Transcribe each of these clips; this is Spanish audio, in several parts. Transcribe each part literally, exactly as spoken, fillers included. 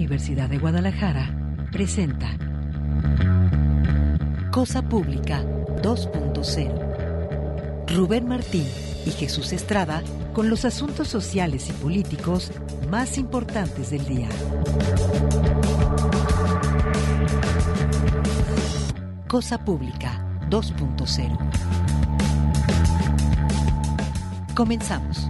Universidad de Guadalajara presenta Cosa Pública dos punto cero. Rubén Martín y Jesús Estrada con los asuntos sociales y políticos más importantes del día. Cosa Pública dos punto cero. Comenzamos.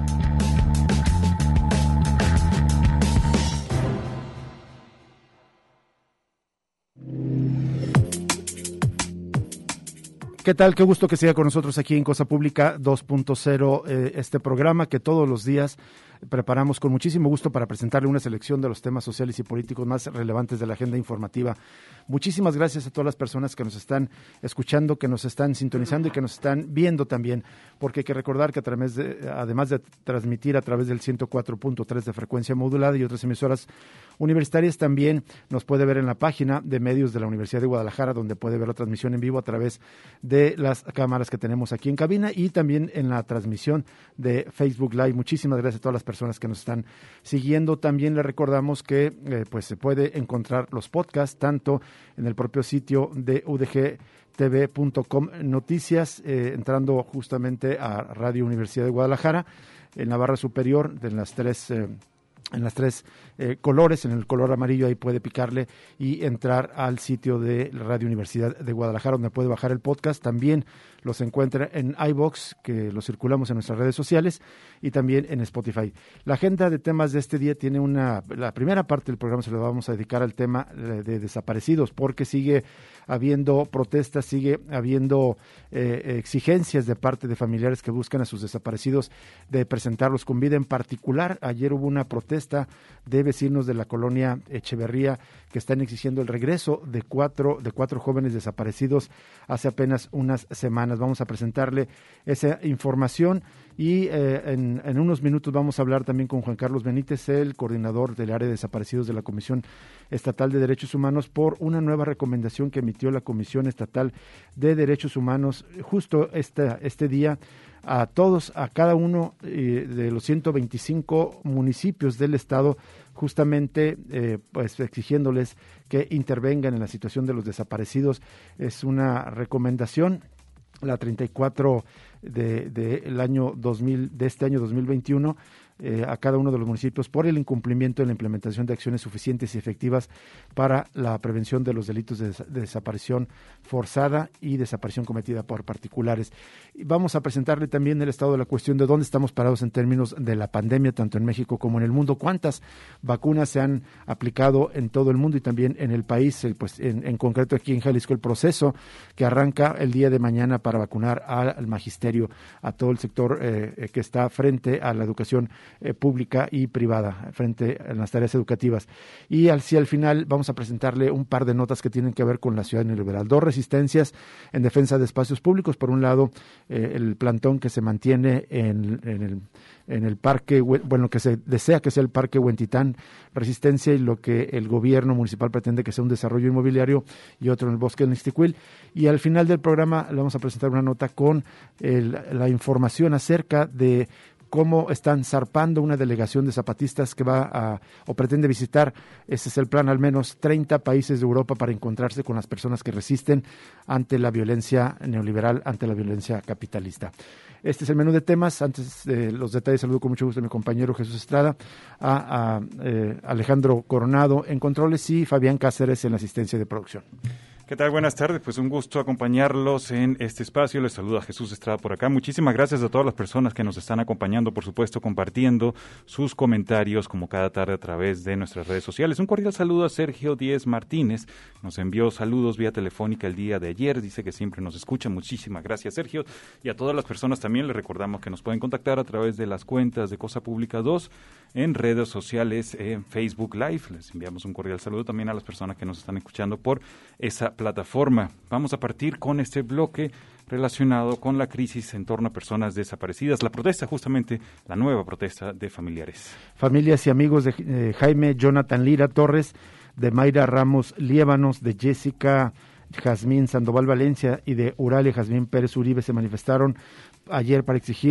¿Qué tal? Qué gusto que siga con nosotros aquí en Cosa Pública dos punto cero, eh, este programa que todos los días preparamos con muchísimo gusto para presentarle una selección de los temas sociales y políticos más relevantes de la agenda informativa. Muchísimas gracias a todas las personas que nos están escuchando, que nos están sintonizando y que nos están viendo también, porque hay que recordar que a través de, además de transmitir a través del ciento cuatro punto tres de frecuencia modulada y otras emisoras universitarias, también nos puede ver en la página de medios de la Universidad de Guadalajara, donde puede ver la transmisión en vivo a través de las cámaras que tenemos aquí en cabina y también en la transmisión de Facebook Live. Muchísimas gracias a todas las personas que nos están siguiendo. También les recordamos que eh, pues se puede encontrar los podcasts tanto en el propio sitio de u d g t v punto com Noticias, eh, entrando justamente a Radio Universidad de Guadalajara, en la barra superior de las tres eh, en las tres eh, colores, en el color amarillo ahí puede picarle y entrar al sitio de Radio Universidad de Guadalajara, donde puede bajar el podcast. También los encuentra en iVoox, que lo circulamos en nuestras redes sociales, y también en Spotify. La agenda de temas de este día tiene una, la primera parte del programa se lo vamos a dedicar al tema de desaparecidos, porque sigue habiendo protestas, sigue habiendo eh, exigencias de parte de familiares que buscan a sus desaparecidos de presentarlos con vida. En particular, ayer hubo una protesta de vecinos de la colonia Echeverría que están exigiendo el regreso de cuatro, de cuatro jóvenes desaparecidos hace apenas unas semanas. Vamos a presentarle esa información y eh, en, en unos minutos vamos a hablar también con Juan Carlos Benítez, el coordinador del área de desaparecidos de la Comisión Estatal de Derechos Humanos, por una nueva recomendación que emitió la Comisión Estatal de Derechos Humanos justo este, este día a todos, a cada uno eh, de los ciento veinticinco municipios del estado, justamente eh, pues exigiéndoles que intervengan en la situación de los desaparecidos. Es una recomendación, la treinta y cuatro de, de el año dos mil, de este año dos mil veintiuno, eh, a cada uno de los municipios por el incumplimiento en la implementación de acciones suficientes y efectivas para la prevención de los delitos de, des- de desaparición forzada y desaparición cometida por particulares. Y vamos a presentarle también el estado de la cuestión de dónde estamos parados en términos de la pandemia, tanto en México como en el mundo, cuántas vacunas se han aplicado en todo el mundo y también en el país, eh, pues en, en concreto aquí en Jalisco, el proceso que arranca el día de mañana para vacunar al magisterio, a todo el sector eh, que está frente a la educación eh, pública y privada, frente a las tareas educativas. Y al, si al final vamos a presentarle un par de notas que tienen que ver con la ciudad neoliberal. Dos resistencias en defensa de espacios públicos. Por un lado, eh, el plantón que se mantiene en, en el en el parque, bueno, que se desea que sea el parque Huentitán, resistencia, y lo que el gobierno municipal pretende que sea un desarrollo inmobiliario, y otro en el bosque del Ixtiquil. Y al final del programa le vamos a presentar una nota con el, la información acerca de cómo están zarpando una delegación de zapatistas que va a, o pretende visitar, ese es el plan, al menos treinta países de Europa para encontrarse con las personas que resisten ante la violencia neoliberal, ante la violencia capitalista. Este es el menú de temas. Antes de los detalles, saludo con mucho gusto a mi compañero Jesús Estrada, a, a eh, Alejandro Coronado en controles y Fabián Cáceres en la asistencia de producción. ¿Qué tal? Buenas tardes, pues un gusto acompañarlos en este espacio. Les saluda Jesús Estrada por acá. Muchísimas gracias a todas las personas que nos están acompañando, por supuesto, compartiendo sus comentarios como cada tarde a través de nuestras redes sociales. Un cordial saludo a Sergio Díez Martínez, nos envió saludos vía telefónica el día de ayer, dice que siempre nos escucha. Muchísimas gracias, Sergio. Y a todas las personas también les recordamos que nos pueden contactar a través de las cuentas de Cosa Pública dos en redes sociales, en Facebook Live. Les enviamos un cordial saludo también a las personas que nos están escuchando por esa plataforma. Vamos a partir con este bloque relacionado con la crisis en torno a personas desaparecidas, la protesta, justamente la nueva protesta de familiares. Familias y amigos de eh, Jaime Jonathan Lira Torres, de Mayra Ramos Liébanos, de Jessica Jazmín Sandoval Valencia y de Uralia Jazmín Pérez Uribe se manifestaron ayer para exigir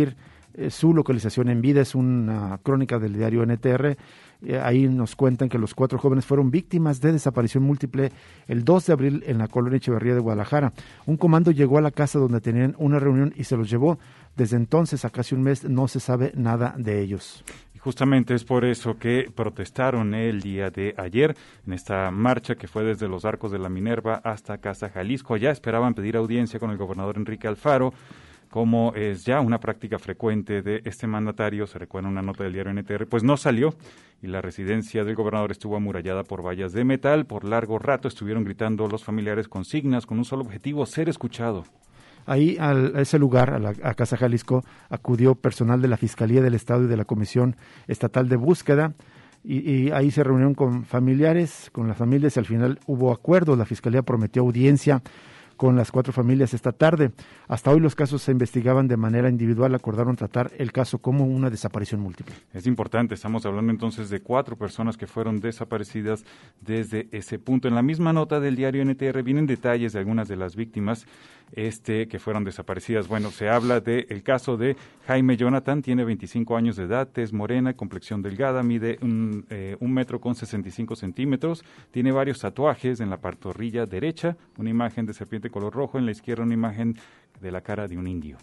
eh, su localización en vida. Es una crónica del diario N T R. Eh, ahí nos cuentan que los cuatro jóvenes fueron víctimas de desaparición múltiple el dos de abril en la colonia Echeverría de Guadalajara. Un comando llegó a la casa donde tenían una reunión y se los llevó. Desde entonces, a casi un mes, no se sabe nada de ellos. Justamente es por eso que protestaron el día de ayer en esta marcha que fue desde los Arcos de la Minerva hasta Casa Jalisco. Allá esperaban pedir audiencia con el gobernador Enrique Alfaro, como es ya una práctica frecuente de este mandatario. Se recuerda una nota del diario N T R, pues no salió y la residencia del gobernador estuvo amurallada por vallas de metal. Por largo rato estuvieron gritando los familiares consignas con un solo objetivo: ser escuchado. Ahí, al, a ese lugar, a, la, a Casa Jalisco, acudió personal de la Fiscalía del Estado y de la Comisión Estatal de Búsqueda, y, y ahí se reunieron con familiares, con las familias, y al final hubo acuerdos. La Fiscalía prometió audiencia con las cuatro familias esta tarde. Hasta hoy los casos se investigaban de manera individual. Acordaron tratar el caso como una desaparición múltiple. Es importante, estamos hablando entonces de cuatro personas que fueron desaparecidas desde ese punto. En la misma nota del diario N T R vienen detalles de algunas de las víctimas este que fueron desaparecidas. Bueno, se habla del caso de Jaime Jonathan, tiene veinticinco años de edad, tez morena, complexión delgada, mide un, eh, un metro con sesenta y cinco centímetros, tiene varios tatuajes en la pantorrilla derecha, una imagen de serpiente color rojo, en la izquierda una imagen de la cara de un indio.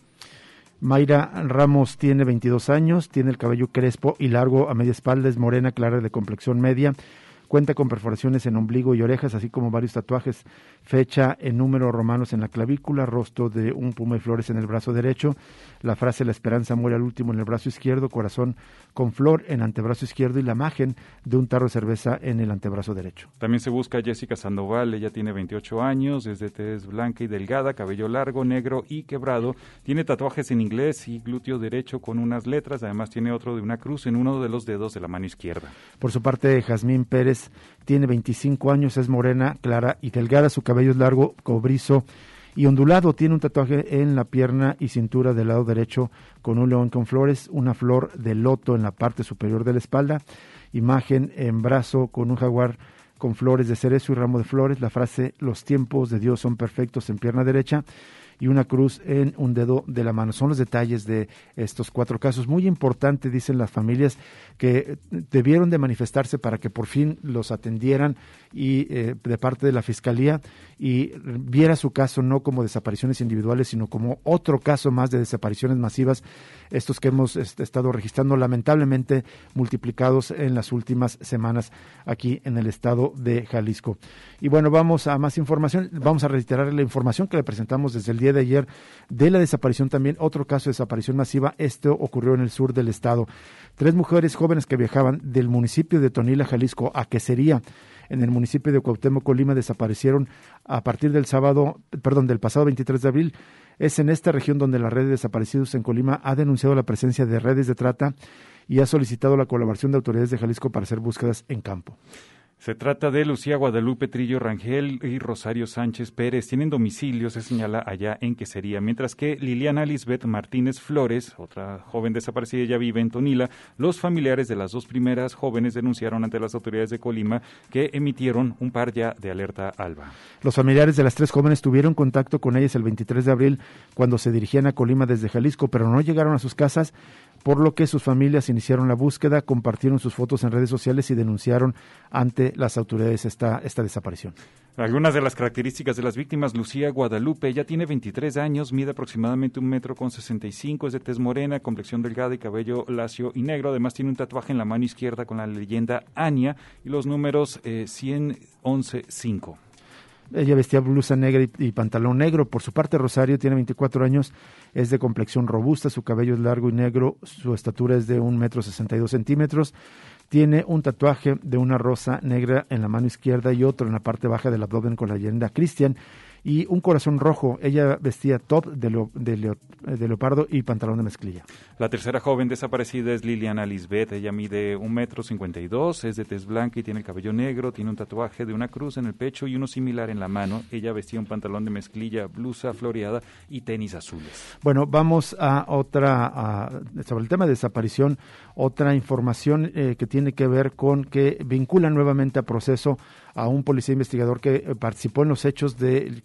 Mayra Ramos tiene veintidós años, tiene el cabello crespo y largo a media espalda, es morena, clara, de complexión media. Cuenta con perforaciones en ombligo y orejas, así como varios tatuajes, fecha en números romanos en la clavícula, rostro de un puma y flores en el brazo derecho, la frase "la esperanza muere al último" en el brazo izquierdo, corazón con flor en antebrazo izquierdo y la imagen de un tarro de cerveza en el antebrazo derecho. También se busca a Jessica Sandoval, ella tiene veintiocho años, es de tez blanca y delgada, cabello largo, negro y quebrado, tiene tatuajes en inglés y glúteo derecho con unas letras, además tiene otro de una cruz en uno de los dedos de la mano izquierda. Por su parte, Jazmín Pérez tiene veinticinco años, es morena, clara y delgada, su cabello es largo, cobrizo y ondulado, tiene un tatuaje en la pierna y cintura del lado derecho con un león con flores, una flor de loto en la parte superior de la espalda, imagen en brazo con un jaguar con flores de cerezo y ramo de flores, la frase "los tiempos de Dios son perfectos" en pierna derecha y una cruz en un dedo de la mano. Son los detalles de estos cuatro casos. Muy importante, dicen las familias, que debieron de manifestarse para que por fin los atendieran y eh, de parte de la Fiscalía y viera su caso no como desapariciones individuales, sino como otro caso más de desapariciones masivas, estos que hemos est- estado registrando, lamentablemente multiplicados en las últimas semanas aquí en el estado de Jalisco. Y bueno, vamos a más información. Vamos a reiterar la información que le presentamos desde el día de ayer de la desaparición también, otro caso de desaparición masiva. Esto ocurrió en el sur del estado. Tres mujeres jóvenes que viajaban del municipio de Tonila, Jalisco, a Quesería, en el municipio de Cuauhtémoc, Colima, desaparecieron a partir del sábado, perdón, del pasado veintitrés de abril. Es en esta región donde la red de desaparecidos en Colima ha denunciado la presencia de redes de trata y ha solicitado la colaboración de autoridades de Jalisco para hacer búsquedas en campo. Se trata de Lucía Guadalupe Trillo Rangel y Rosario Sánchez Pérez. Tienen domicilio, se señala, allá en Quesería, mientras que Liliana Lisbeth Martínez Flores, otra joven desaparecida, ya vive en Tonila. Los familiares de las dos primeras jóvenes denunciaron ante las autoridades de Colima que emitieron un par ya de alerta alba. Los familiares de las tres jóvenes tuvieron contacto con ellas el veintitrés de abril cuando se dirigían a Colima desde Jalisco, pero no llegaron a sus casas, por lo que sus familias iniciaron la búsqueda, compartieron sus fotos en redes sociales y denunciaron ante las autoridades esta, esta desaparición. Algunas de las características de las víctimas: Lucía Guadalupe, ella tiene veintitrés años, mide aproximadamente un metro con sesenta y cinco, es de tez morena, complexión delgada y cabello lacio y negro. Además tiene un tatuaje en la mano izquierda con la leyenda Ania y los números eh, ciento once cinco. Ella vestía blusa negra y, y pantalón negro. Por su parte, Rosario tiene veinticuatro años, es de complexión robusta, su cabello es largo y negro, su estatura es de un metro sesenta y dos centímetros. Tiene un tatuaje de una rosa negra en la mano izquierda y otro en la parte baja del abdomen con la leyenda Cristian y un corazón rojo. Ella vestía top de, leo, de, leo, de leopardo y pantalón de mezclilla. La tercera joven desaparecida es Liliana Lisbeth. Ella mide un metro cincuenta y dos, es de tez blanca y tiene el cabello negro, tiene un tatuaje de una cruz en el pecho y uno similar en la mano. Ella vestía un pantalón de mezclilla, blusa floreada y tenis azules. Bueno, vamos a otra, a, sobre el tema de desaparición, otra información eh, que tiene que ver con que vincula nuevamente a proceso a un policía investigador que eh, participó en los hechos de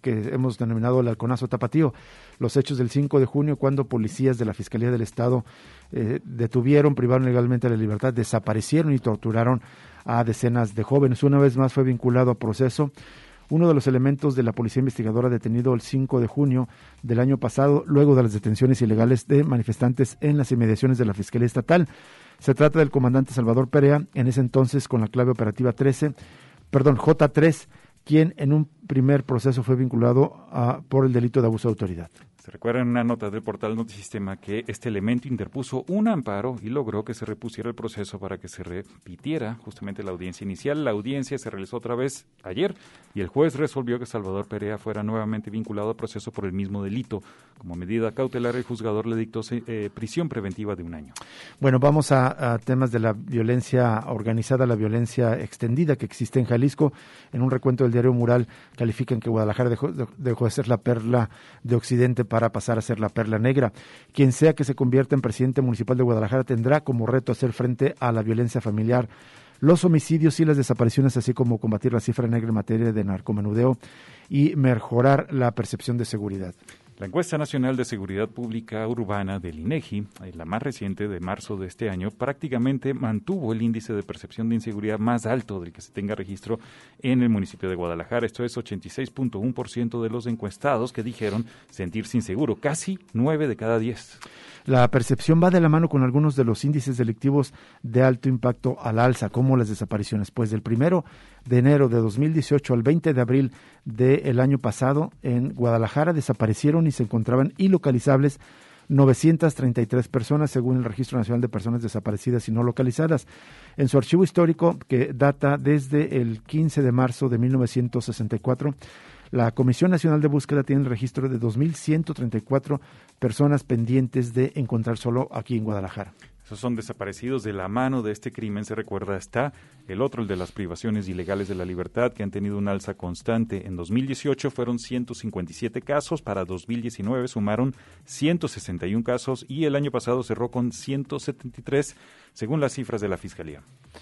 que hemos denominado el halconazo tapatío, los hechos del cinco de junio, cuando policías de la Fiscalía del Estado eh, detuvieron, privaron legalmente de la libertad, desaparecieron y torturaron a decenas de jóvenes. Una vez más fue vinculado a proceso uno de los elementos de la policía investigadora detenido el cinco de junio del año pasado, luego de las detenciones ilegales de manifestantes en las inmediaciones de la Fiscalía Estatal. Se trata del comandante Salvador Perea, en ese entonces con la clave operativa trece, perdón, J tres, quien en un primer proceso fue vinculado a, por el delito de abuso de autoridad. Se recuerda en una nota del portal Notisistema que este elemento interpuso un amparo y logró que se repusiera el proceso para que se repitiera justamente la audiencia inicial. La audiencia se realizó otra vez ayer y el juez resolvió que Salvador Perea fuera nuevamente vinculado al proceso por el mismo delito. Como medida cautelar, el juzgador le dictó eh, prisión preventiva de un año. Bueno, vamos a, a temas de la violencia organizada, la violencia extendida que existe en Jalisco. En un recuento del diario Mural califican que Guadalajara dejó, dejó de ser la perla de Occidente para pasar a ser la perla negra. Quien sea que se convierta en presidente municipal de Guadalajara tendrá como reto hacer frente a la violencia familiar, los homicidios y las desapariciones, así como combatir la cifra negra en materia de narcomenudeo y mejorar la percepción de seguridad. La encuesta nacional de seguridad pública urbana del INEGI, la más reciente de marzo de este año, prácticamente mantuvo el índice de percepción de inseguridad más alto del que se tenga registro en el municipio de Guadalajara. Esto es ochenta y seis punto uno por ciento de los encuestados que dijeron sentirse inseguro, casi nueve de cada diez. La percepción va de la mano con algunos de los índices delictivos de alto impacto al alza, como las desapariciones. Pues del primero de enero de dos mil dieciocho al veinte de abril del año pasado, en Guadalajara desaparecieron y se encontraban ilocalizables novecientas treinta y tres personas, según el Registro Nacional de Personas Desaparecidas y No Localizadas. En su archivo histórico, que data desde el quince de marzo de mil novecientos sesenta y cuatro, la Comisión Nacional de Búsqueda tiene el registro de dos mil ciento treinta y cuatro personas pendientes de encontrar solo aquí en Guadalajara. Esos son desaparecidos. De la mano de este crimen, se recuerda, está el otro, el de las privaciones ilegales de la libertad, que han tenido un alza constante. En dos mil dieciocho fueron ciento cincuenta y siete casos, para dos mil diecinueve sumaron ciento sesenta y uno casos y el año pasado cerró con ciento setenta y tres, según las cifras de la Fiscalía.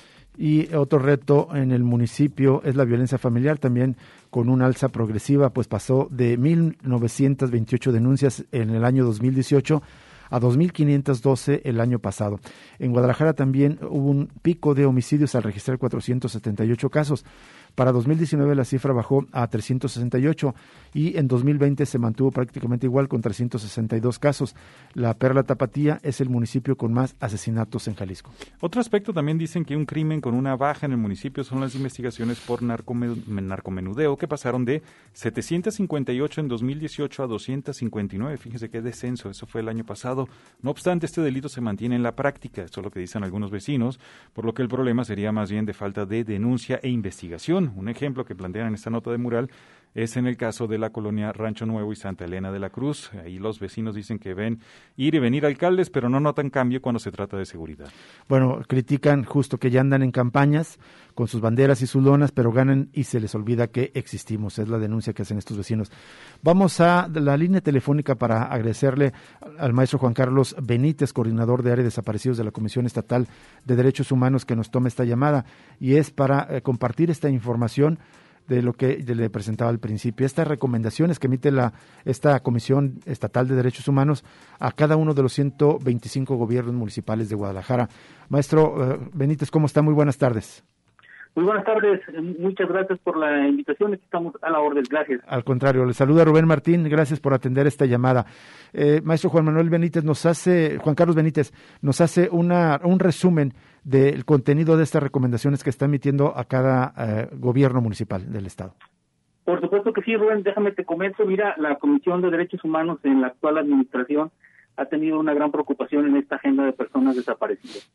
Y otro reto en el municipio es la violencia familiar, también con una alza progresiva, pues pasó de mil novecientas veintiocho denuncias en el año dos mil dieciocho a dos mil quinientos doce el año pasado. En Guadalajara también hubo un pico de homicidios al registrar cuatrocientos setenta y ocho casos. Para dos mil diecinueve la cifra bajó a trescientos sesenta y ocho y en dos mil veinte se mantuvo prácticamente igual con trescientos sesenta y dos casos. La Perla Tapatía es el municipio con más asesinatos en Jalisco. Otro aspecto, también dicen que un crimen con una baja en el municipio son las investigaciones por narcomenudeo, que pasaron de setecientos cincuenta y ocho en dos mil dieciocho a doscientos cincuenta y nueve. Fíjese qué descenso, eso fue el año pasado. No obstante, este delito se mantiene en la práctica, esto es lo que dicen algunos vecinos, por lo que el problema sería más bien de falta de denuncia e investigación. Un ejemplo que plantean en esta nota de Mural es en el caso de la colonia Rancho Nuevo y Santa Elena de la Cruz. Ahí los vecinos dicen que ven ir y venir alcaldes, pero no notan cambio cuando se trata de seguridad. Bueno, critican justo que ya andan en campañas con sus banderas y sus lonas, pero ganan y se les olvida que existimos. Es la denuncia que hacen estos vecinos. Vamos a la línea telefónica para agradecerle al maestro Juan Carlos Benítez, coordinador de área de desaparecidos de la Comisión Estatal de Derechos Humanos, que nos tome esta llamada, y es para eh, compartir esta información de lo que le presentaba al principio, estas recomendaciones que emite la esta Comisión Estatal de Derechos Humanos a cada uno de los ciento veinticinco gobiernos municipales de Guadalajara. Maestro uh, Benítez, ¿cómo está? Muy buenas tardes. Muy buenas tardes, muchas gracias por la invitación, estamos a la orden, gracias. Al contrario, le saluda Rubén Martín, gracias por atender esta llamada. Eh, maestro Juan Manuel Benítez nos hace, Juan Carlos Benítez, nos hace una un resumen del contenido de estas recomendaciones que está emitiendo a cada eh, gobierno municipal del estado. Por supuesto que sí, Rubén, déjame te comento, mira, la Comisión de Derechos Humanos en la actual administración ha tenido una gran preocupación en esta agenda de personas desaparecidas.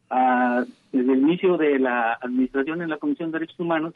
Uh, desde el inicio de la administración en la Comisión de Derechos Humanos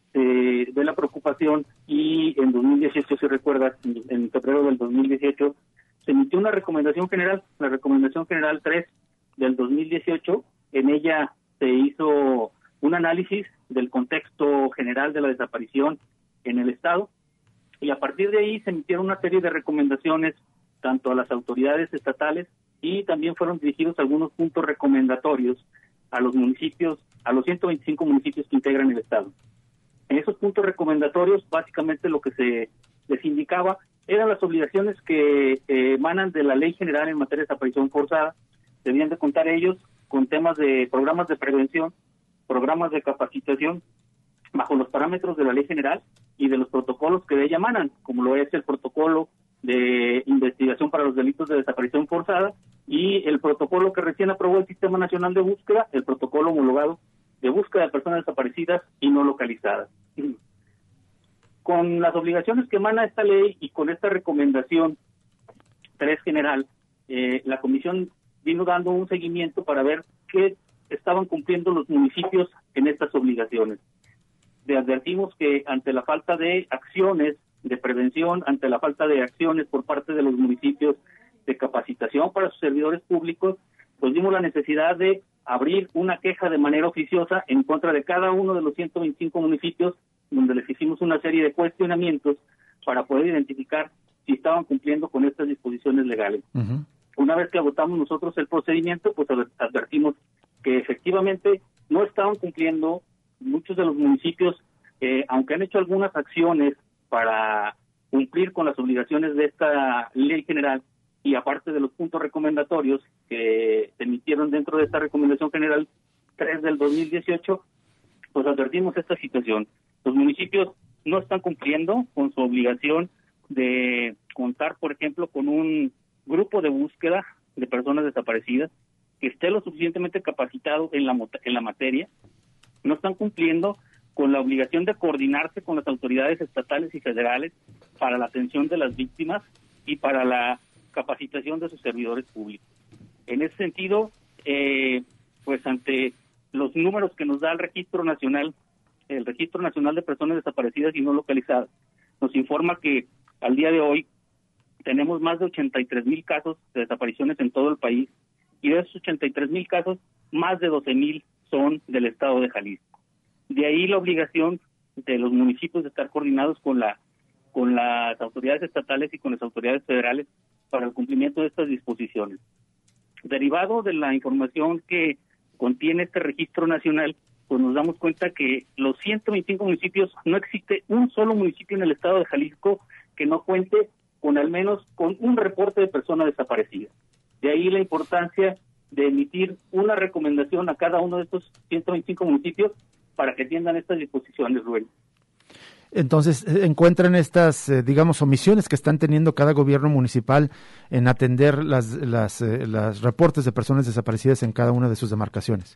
se eh, ve la preocupación y en dos mil dieciocho, si recuerdas, en, en febrero del dos mil dieciocho se emitió una recomendación general, la recomendación general tres del dos mil dieciocho. En ella se hizo un análisis del contexto general de la desaparición en el estado y a partir de ahí se emitieron una serie de recomendaciones tanto a las autoridades estatales y también fueron dirigidos algunos puntos recomendatorios a los municipios, a los ciento veinticinco municipios que integran el estado. En esos puntos recomendatorios, básicamente lo que se les indicaba, eran las obligaciones que eh, emanan de la Ley General en materia de desaparición forzada. Debían de contar ellos con temas de programas de prevención, programas de capacitación, bajo los parámetros de la Ley General y de los protocolos que de ella emanan, como lo es el protocolo de investigación para los delitos de desaparición forzada y el protocolo que recién aprobó el Sistema Nacional de Búsqueda, el protocolo homologado de búsqueda de personas desaparecidas y no localizadas. Con las obligaciones que emana esta ley y con esta recomendación tres general, eh, la Comisión vino dando un seguimiento para ver qué estaban cumpliendo los municipios en estas obligaciones. Le advertimos que ante la falta de acciones de prevención, ante la falta de acciones por parte de los municipios de capacitación para sus servidores públicos, pues vimos la necesidad de abrir una queja de manera oficiosa en contra de cada uno de los ciento veinticinco municipios, donde les hicimos una serie de cuestionamientos para poder identificar si estaban cumpliendo con estas disposiciones legales. Uh-huh. Una vez que agotamos nosotros el procedimiento, pues advertimos que efectivamente no estaban cumpliendo muchos de los municipios, eh, aunque han hecho algunas acciones para cumplir con las obligaciones de esta ley general y aparte de los puntos recomendatorios que se emitieron dentro de esta recomendación general tres del dos mil dieciocho, pues advertimos esta situación. Los municipios no están cumpliendo con su obligación de contar, por ejemplo, con un grupo de búsqueda de personas desaparecidas que esté lo suficientemente capacitado en la, en la materia. No están cumpliendo con la obligación de coordinarse con las autoridades estatales y federales para la atención de las víctimas y para la capacitación de sus servidores públicos. En ese sentido, eh, pues ante los números que nos da el Registro Nacional, el Registro Nacional de Personas Desaparecidas y No Localizadas, nos informa que al día de hoy tenemos más de ochenta y tres mil casos de desapariciones en todo el país y de esos ochenta y tres mil casos, más de doce mil son del estado de Jalisco. De ahí la obligación de los municipios de estar coordinados con la con las autoridades estatales y con las autoridades federales para el cumplimiento de estas disposiciones. Derivado de la información que contiene este registro nacional, pues nos damos cuenta que los ciento veinticinco municipios, no existe un solo municipio en el estado de Jalisco que no cuente con al menos con un reporte de persona desaparecida. De ahí la importancia de emitir una recomendación a cada uno de estos ciento veinticinco municipios para que atiendan estas disposiciones, Rubén. Entonces, encuentran estas, eh, digamos, omisiones que están teniendo cada gobierno municipal en atender las, las, eh, las reportes de personas desaparecidas en cada una de sus demarcaciones.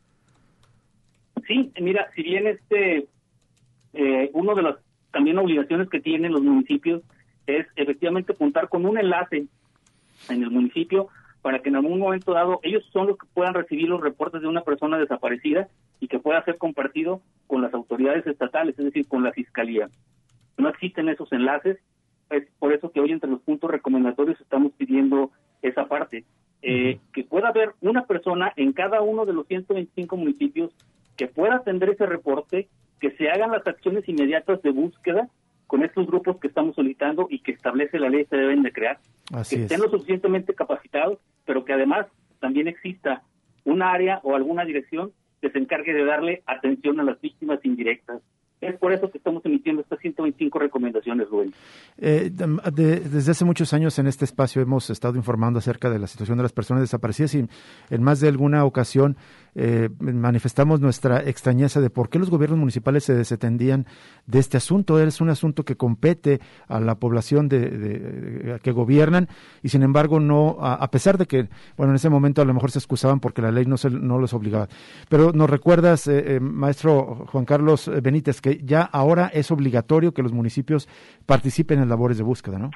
Sí, mira, si bien este, eh, uno de las también obligaciones que tienen los municipios es efectivamente contar con un enlace en el municipio para que en algún momento dado ellos son los que puedan recibir los reportes de una persona desaparecida y que pueda ser compartido con las autoridades estatales, es decir, con la Fiscalía. No existen esos enlaces, es por eso que hoy entre los puntos recomendatorios estamos pidiendo esa parte, eh, que pueda haber una persona en cada uno de los ciento veinticinco municipios que pueda atender ese reporte, que se hagan las acciones inmediatas de búsqueda con estos grupos que estamos solicitando y que establece la ley se deben de crear, Así que es. estén lo suficientemente capacitados, pero que además también exista un área o alguna dirección que se encargue de darle atención a las víctimas indirectas. Es por eso que estamos emitiendo estas ciento veinticinco recomendaciones, Rubén. Eh, de, desde hace muchos años en este espacio hemos estado informando acerca de la situación de las personas desaparecidas y en más de alguna ocasión eh, manifestamos nuestra extrañeza de por qué los gobiernos municipales se desatendían de este asunto. Es un asunto que compete a la población de, de, de que gobiernan y sin embargo no, a, a pesar de que, bueno, en ese momento a lo mejor se excusaban porque la ley no, se, no los obligaba. Pero nos recuerdas, eh, eh, maestro Juan Carlos Benítez, que ya ahora es obligatorio que los municipios participen en labores de búsqueda, ¿no?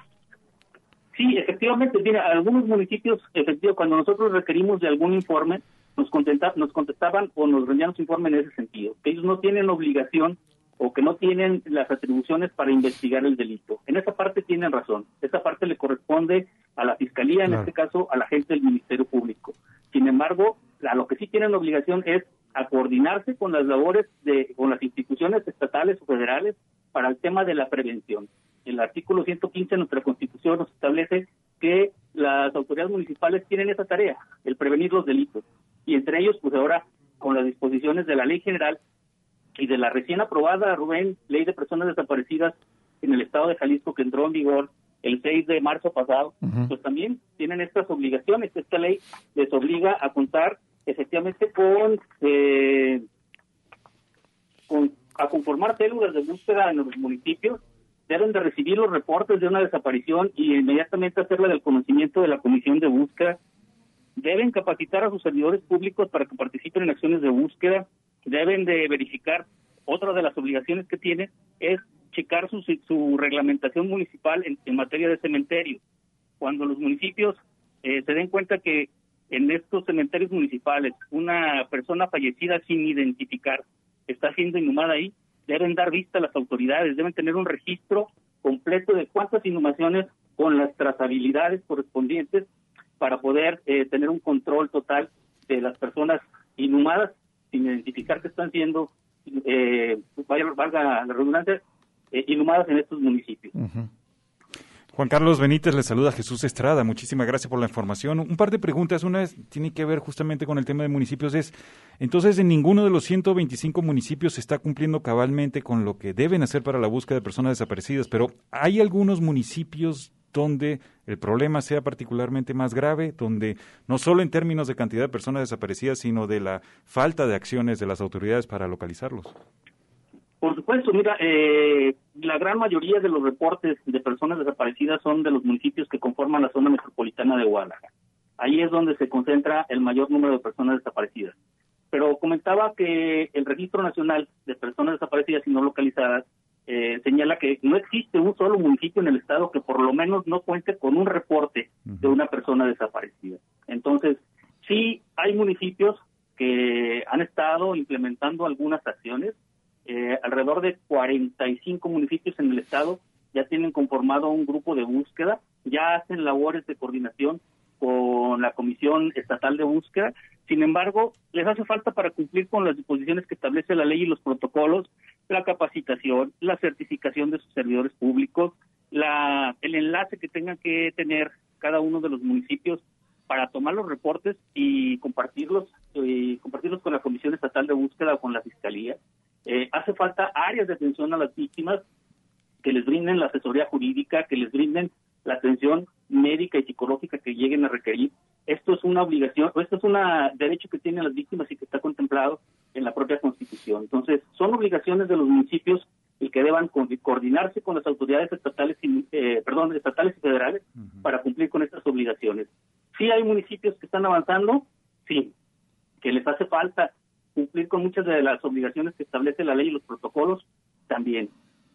Sí, efectivamente. Mira, algunos municipios, efectivamente, cuando nosotros requerimos de algún informe, nos, contenta, nos contestaban o nos rendían su informe en ese sentido, que ellos no tienen obligación o que no tienen las atribuciones para investigar el delito. En esa parte tienen razón. Esa parte le corresponde a la Fiscalía, en claro. este caso a la gente del Ministerio Público. Sin embargo, a lo que sí tienen obligación es a coordinarse con las labores de con las instituciones estatales o federales para el tema de la prevención. El artículo ciento quince de nuestra Constitución nos establece que las autoridades municipales tienen esa tarea, el prevenir los delitos. Y entre ellos, pues ahora, con las disposiciones de la Ley General y de la recién aprobada, Rubén, Ley de Personas Desaparecidas en el estado de Jalisco, que entró en vigor el seis de marzo pasado, uh-huh. pues también tienen estas obligaciones. Esta ley les obliga a contar efectivamente con, eh, con a conformar células de búsqueda en los municipios, deben de recibir los reportes de una desaparición y inmediatamente hacerla del conocimiento de la comisión de búsqueda, deben capacitar a sus servidores públicos para que participen en acciones de búsqueda, deben de verificar, otra de las obligaciones que tienen es checar su, su reglamentación municipal en, en materia de cementerio. Cuando los municipios eh, se den cuenta que en estos cementerios municipales una persona fallecida sin identificar está siendo inhumada ahí, deben dar vista a las autoridades, deben tener un registro completo de cuántas inhumaciones con las trazabilidades correspondientes para poder eh, tener un control total de las personas inhumadas sin identificar que están siendo, eh, vaya, valga la redundancia, eh, inhumadas en estos municipios. Uh-huh. Juan Carlos Benítez, le saluda Jesús Estrada, muchísimas gracias por la información. Un par de preguntas, una es, tiene que ver justamente con el tema de municipios, es, entonces en ninguno de los ciento veinticinco municipios se está cumpliendo cabalmente con lo que deben hacer para la búsqueda de personas desaparecidas, pero ¿hay algunos municipios donde el problema sea particularmente más grave, donde no solo en términos de cantidad de personas desaparecidas, sino de la falta de acciones de las autoridades para localizarlos? Por supuesto, mira, eh, la gran mayoría de los reportes de personas desaparecidas son de los municipios que conforman la zona metropolitana de Guadalajara. Ahí es donde se concentra el mayor número de personas desaparecidas. Pero comentaba que el Registro Nacional de Personas Desaparecidas y No Localizadas eh, señala que no existe un solo municipio en el estado que por lo menos no cuente con un reporte de una persona desaparecida. Entonces, sí hay municipios que han estado implementando algunas acciones. Eh, alrededor de cuarenta y cinco municipios en el estado ya tienen conformado un grupo de búsqueda, ya hacen labores de coordinación con la Comisión Estatal de Búsqueda. Sin embargo, les hace falta para cumplir con las disposiciones que establece la ley y los protocolos, la capacitación, la certificación de sus servidores públicos, la el enlace que tengan que tener cada uno de los municipios para tomar los reportes y compartirlos, y compartirlos con la Comisión Estatal de Búsqueda o con la Fiscalía. Eh, hace falta áreas de atención a las víctimas que les brinden la asesoría jurídica, que les brinden la atención médica y psicológica que lleguen a requerir. Esto es una obligación, esto es un derecho que tienen las víctimas y que está contemplado en la propia Constitución. Entonces, son obligaciones de los municipios el que deban coordinarse con las autoridades estatales y, eh, perdón, estatales y federales uh-huh. para cumplir con estas obligaciones. Sí hay municipios que están avanzando, sí, que les hace falta cumplir con muchas de las obligaciones que establece la ley y los protocolos también.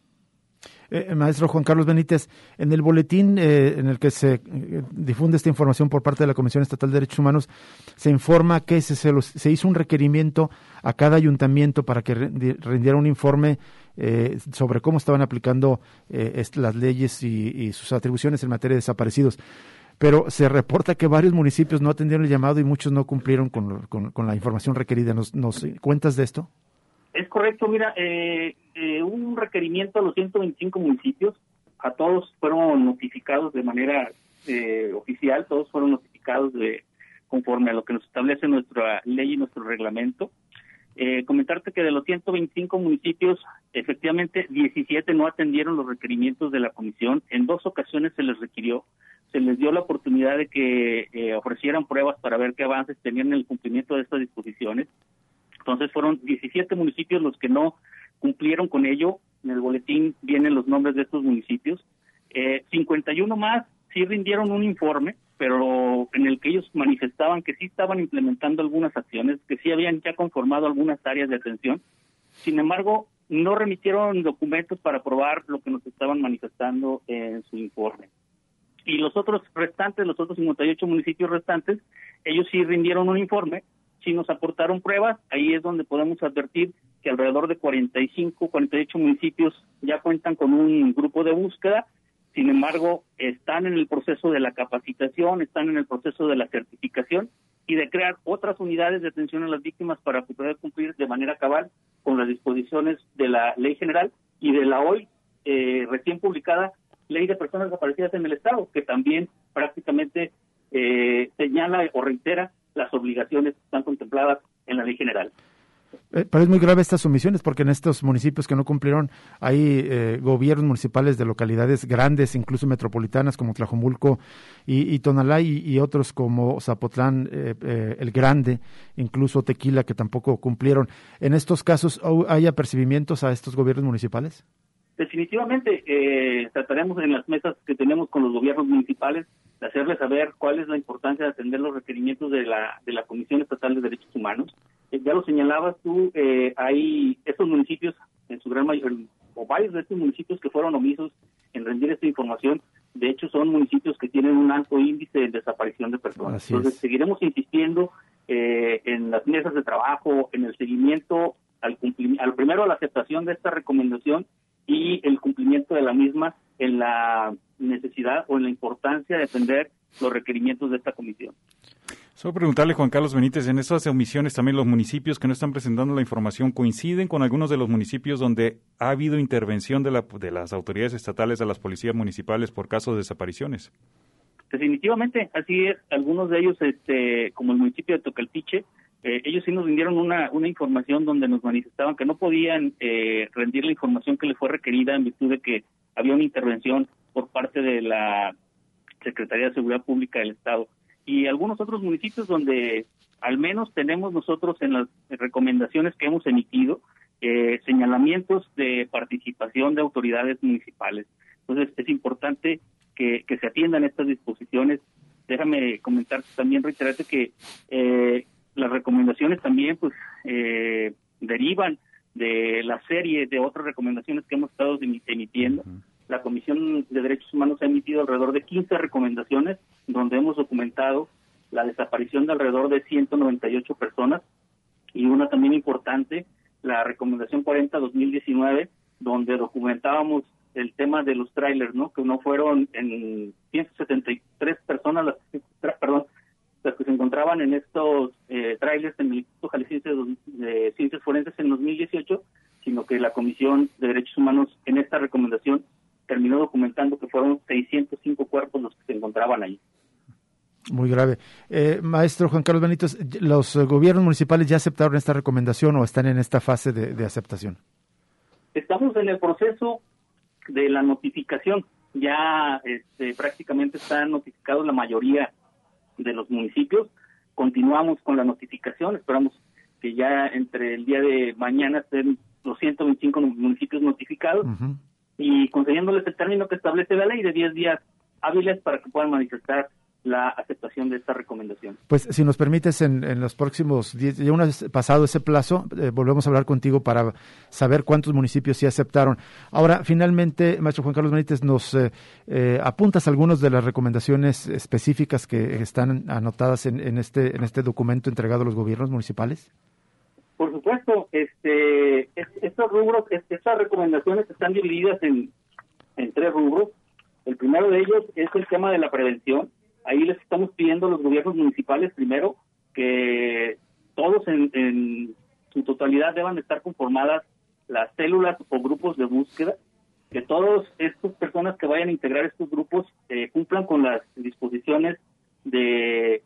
Eh, maestro Juan Carlos Benítez, en el boletín eh, en el que se eh, difunde esta información por parte de la Comisión Estatal de Derechos Humanos, se informa que se, se, los, se hizo un requerimiento a cada ayuntamiento para que rindiera un informe eh, sobre cómo estaban aplicando eh, est- las leyes y, y sus atribuciones en materia de desaparecidos. Pero se reporta que varios municipios no atendieron el llamado y muchos no cumplieron con, con, con la información requerida. ¿Nos, nos cuentas de esto? Es correcto, mira, eh, eh, un requerimiento a los ciento veinticinco municipios, a todos fueron notificados de manera eh, oficial, todos fueron notificados de conforme a lo que nos establece nuestra ley y nuestro reglamento. Eh, comentarte que de los ciento veinticinco municipios, efectivamente diecisiete no atendieron los requerimientos de la comisión. En dos ocasiones se les requirió, se les dio la oportunidad de que eh, ofrecieran pruebas para ver qué avances tenían en el cumplimiento de estas disposiciones. Entonces fueron diecisiete municipios los que no cumplieron con ello. En el boletín vienen los nombres de estos municipios. Eh, cincuenta y uno más sí rindieron un informe, pero en el que ellos manifestaban que sí estaban implementando algunas acciones, que sí habían ya conformado algunas áreas de atención. Sin embargo, no remitieron documentos para probar lo que nos estaban manifestando en su informe. Y los otros restantes, los otros cincuenta y ocho municipios restantes, ellos sí rindieron un informe, sí nos aportaron pruebas. Ahí es donde podemos advertir que alrededor de cuarenta y cinco, cuarenta y ocho municipios ya cuentan con un grupo de búsqueda. Sin embargo, están en el proceso de la capacitación, están en el proceso de la certificación y de crear otras unidades de atención a las víctimas para poder cumplir de manera cabal con las disposiciones de la Ley General y de la hoy eh, recién publicada Ley de Personas Desaparecidas en el Estado, que también prácticamente eh, señala o reitera las obligaciones que están contempladas en la Ley General. Eh, pero es muy grave estas omisiones porque en estos municipios que no cumplieron hay eh, gobiernos municipales de localidades grandes, incluso metropolitanas como Tlajomulco y, y Tonalá y, y otros como Zapotlán, eh, eh, El Grande, incluso Tequila, que tampoco cumplieron. ¿En estos casos hay apercibimientos a estos gobiernos municipales? Definitivamente eh, trataremos en las mesas que tenemos con los gobiernos municipales de hacerles saber cuál es la importancia de atender los requerimientos de la de la Comisión Estatal de Derechos Humanos. Eh, ya lo señalabas tú, eh, hay estos municipios, en su gran mayoría, o varios de estos municipios que fueron omisos en rendir esta información, de hecho son municipios que tienen un alto índice de desaparición de personas. Así Entonces es. seguiremos insistiendo eh, en las mesas de trabajo, en el seguimiento, al, al primero a la aceptación de esta recomendación y el cumplimiento de la misma en la necesidad o en la importancia de atender los requerimientos de esta comisión. Solo preguntarle, Juan Carlos Benítez, en esas omisiones también los municipios que no están presentando la información coinciden con algunos de los municipios donde ha habido intervención de, la, de las autoridades estatales a las policías municipales por casos de desapariciones. Definitivamente, así es. Algunos de ellos, este, como el municipio de Tocaltiche, eh, ellos sí nos rindieron una, una información donde nos manifestaban que no podían eh, rendir la información que les fue requerida en virtud de que había una intervención por parte de la Secretaría de Seguridad Pública del Estado. Y algunos otros municipios donde al menos tenemos nosotros en las recomendaciones que hemos emitido eh, señalamientos de participación de autoridades municipales. Entonces es importante que, que se atiendan estas disposiciones. Déjame comentar también, reiterarte que eh, las recomendaciones también pues eh, derivan de la serie de otras recomendaciones que hemos estado emitiendo. Uh-huh. La Comisión de Derechos Humanos ha emitido alrededor de quince recomendaciones donde hemos documentado la desaparición de alrededor de ciento noventa y ocho personas, y una también importante, la recomendación cuarenta dos mil diecinueve, donde documentábamos el tema de los trailers, ¿no? Que no fueron en ciento setenta y tres personas las, perdón, las que se encontraban en estos eh, trailers en el Instituto Jalisciense de Ciencias Forenses en dos mil dieciocho, sino que la Comisión de Derechos Humanos en esta recomendación terminó documentando que fueron seiscientos cinco cuerpos los que se encontraban ahí. Muy grave. Eh, maestro Juan Carlos Benítez, ¿los eh, gobiernos municipales ya aceptaron esta recomendación o están en esta fase de, de aceptación? Estamos en el proceso de la notificación. Ya este, prácticamente están notificados la mayoría de los municipios. Continuamos con la notificación. Esperamos que ya entre el día de mañana estén los ciento veinticinco municipios notificados. Uh-huh. Y concediéndoles el término que establece la ley de diez días hábiles para que puedan manifestar la aceptación de esta recomendación. Pues si nos permites, en, en los próximos diez, ya una vez pasado ese plazo, eh, volvemos a hablar contigo para saber cuántos municipios sí aceptaron. Ahora, finalmente, maestro Juan Carlos Benítez, ¿nos eh, eh, apuntas algunas de las recomendaciones específicas que están anotadas en, en, este, en este documento entregado a los gobiernos municipales? Por supuesto, este, estos rubros, estas recomendaciones están divididas en, en tres rubros. El primero de ellos es el tema de la prevención. Ahí les estamos pidiendo a los gobiernos municipales, primero, que todos en, en su totalidad deban de estar conformadas las células o grupos de búsqueda, que todas estas personas que vayan a integrar estos grupos eh, cumplan con las disposiciones de,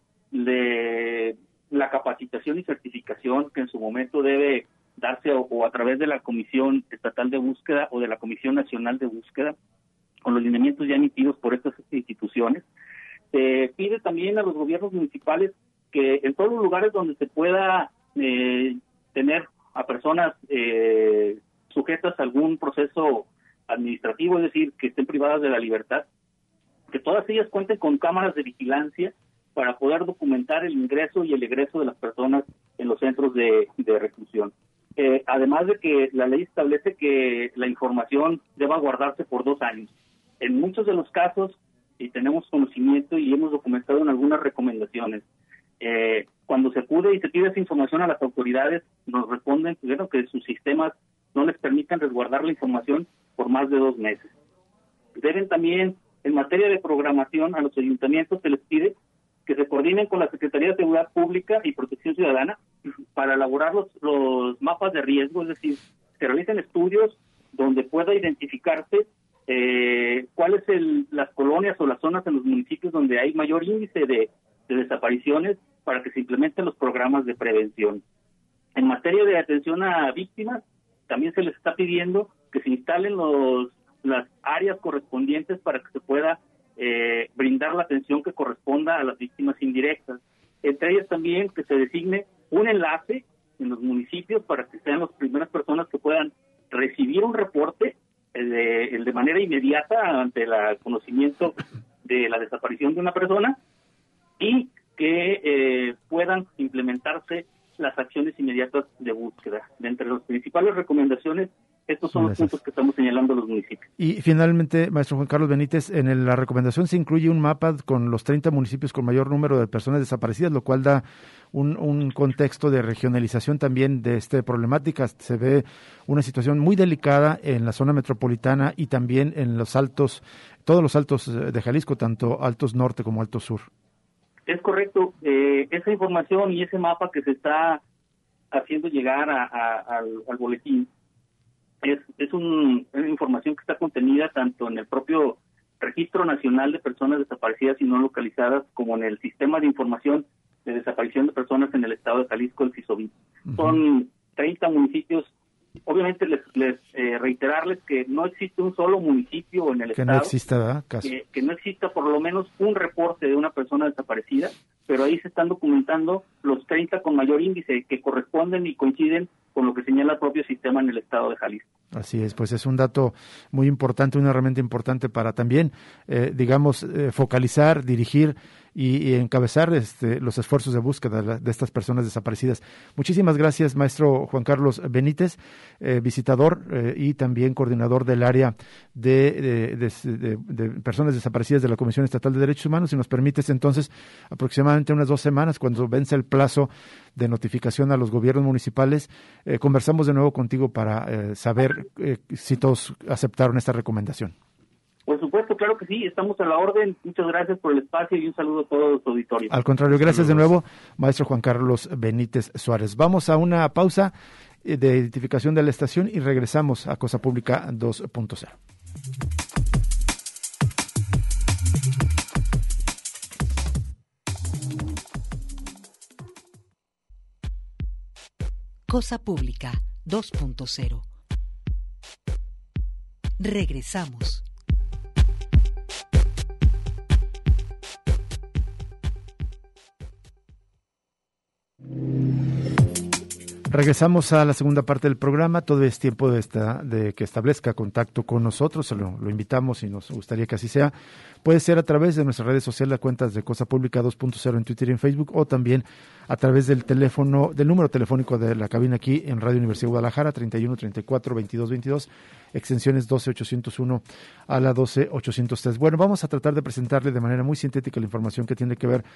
de la capacitación y certificación que en su momento debe darse o, o a través de la Comisión Estatal de Búsqueda o de la Comisión Nacional de Búsqueda, con los lineamientos ya emitidos por estas instituciones. Se pide también a los gobiernos municipales que en todos los lugares donde se pueda eh, tener a personas eh, sujetas a algún proceso administrativo, es decir, que estén privadas de la libertad, que todas ellas cuenten con cámaras de vigilancia para poder documentar el ingreso y el egreso de las personas en los centros de, de reclusión. Eh, además de que la ley establece que la información deba guardarse por dos años. En muchos de los casos, y tenemos conocimiento y hemos documentado en algunas recomendaciones, eh, cuando se acude y se pide esa información a las autoridades, nos responden bueno, que sus sistemas no les permitan resguardar la información por más de dos meses. Deben también, en materia de programación, a los ayuntamientos se les pide que se coordinen con la Secretaría de Seguridad Pública y Protección Ciudadana para elaborar los, los mapas de riesgo, es decir, se realicen estudios donde pueda identificarse eh, cuáles son las colonias o las zonas en los municipios donde hay mayor índice de, de desapariciones para que se implementen los programas de prevención. En materia de atención a víctimas, también se les está pidiendo que se instalen los las áreas correspondientes para que se pueda eh, brindar la atención que corresponda a las víctimas indirectas. Entre ellas también que se designe un enlace en los municipios para que sean las primeras personas que puedan recibir un reporte el de, el de manera inmediata ante el conocimiento de la desaparición de una persona y que eh, puedan implementarse las acciones inmediatas de búsqueda. De entre las principales recomendaciones, estos son Gracias. Los puntos que estamos señalando los municipios. Y finalmente, maestro Juan Carlos Benítez, en el, la recomendación se incluye un mapa con los treinta municipios con mayor número de personas desaparecidas, lo cual da un, un contexto de regionalización también de esta problemática. Se ve una situación muy delicada en la zona metropolitana y también en los altos, todos los altos de Jalisco, tanto altos norte como altos sur. Es correcto. Eh, esa información y ese mapa que se está haciendo llegar a, a, al, al boletín es, es un, una información que está contenida tanto en el propio Registro Nacional de Personas Desaparecidas y No Localizadas como en el Sistema de Información de Desaparición de Personas en el Estado de Jalisco, el SISOBIT. Uh-huh. Son treinta municipios. Obviamente les, les eh, reiterarles que no existe un solo municipio en el que estado no exista, ¿verdad? Caso. Que, que no exista por lo menos un reporte de una persona desaparecida, pero ahí se están documentando los treinta con mayor índice que corresponden y coinciden con lo que señala el propio sistema en el estado de Jalisco. Así es, pues es un dato muy importante, una herramienta importante para también, eh, digamos, eh, focalizar, dirigir y, y encabezar este, los esfuerzos de búsqueda de, de estas personas desaparecidas. Muchísimas gracias, maestro Juan Carlos Benítez, eh, visitador eh, y también coordinador del área de, de, de, de, de personas desaparecidas de la Comisión Estatal de Derechos Humanos. Si nos permites, entonces, aproximadamente unas dos semanas, cuando vence el plazo de notificación a los gobiernos municipales, eh, conversamos de nuevo contigo para eh, saber eh, si todos aceptaron esta recomendación. Por supuesto, claro que sí, estamos a la orden. Muchas gracias por el espacio y un saludo a todos los auditorios. Al contrario, gracias Saludos. de nuevo, maestro Juan Carlos Benítez Suárez. Vamos a una pausa de identificación de la estación y regresamos a Cosa Pública dos punto cero. Cosa Pública dos punto cero. Regresamos. Regresamos a la segunda parte del programa. Todo es tiempo de, esta, de que establezca contacto con nosotros. Lo, lo invitamos y nos gustaría que así sea. Puede ser a través de nuestras redes sociales, las cuentas de Cosa Pública dos punto cero en Twitter y en Facebook, o también a través del teléfono, del número telefónico de la cabina aquí en Radio Universidad de Guadalajara, treinta y uno, treinta y cuatro, veintidós, veintidós, extensiones doce ochocientos uno a la doce ochocientos tres. Bueno, vamos a tratar de presentarle de manera muy sintética la información que tiene que ver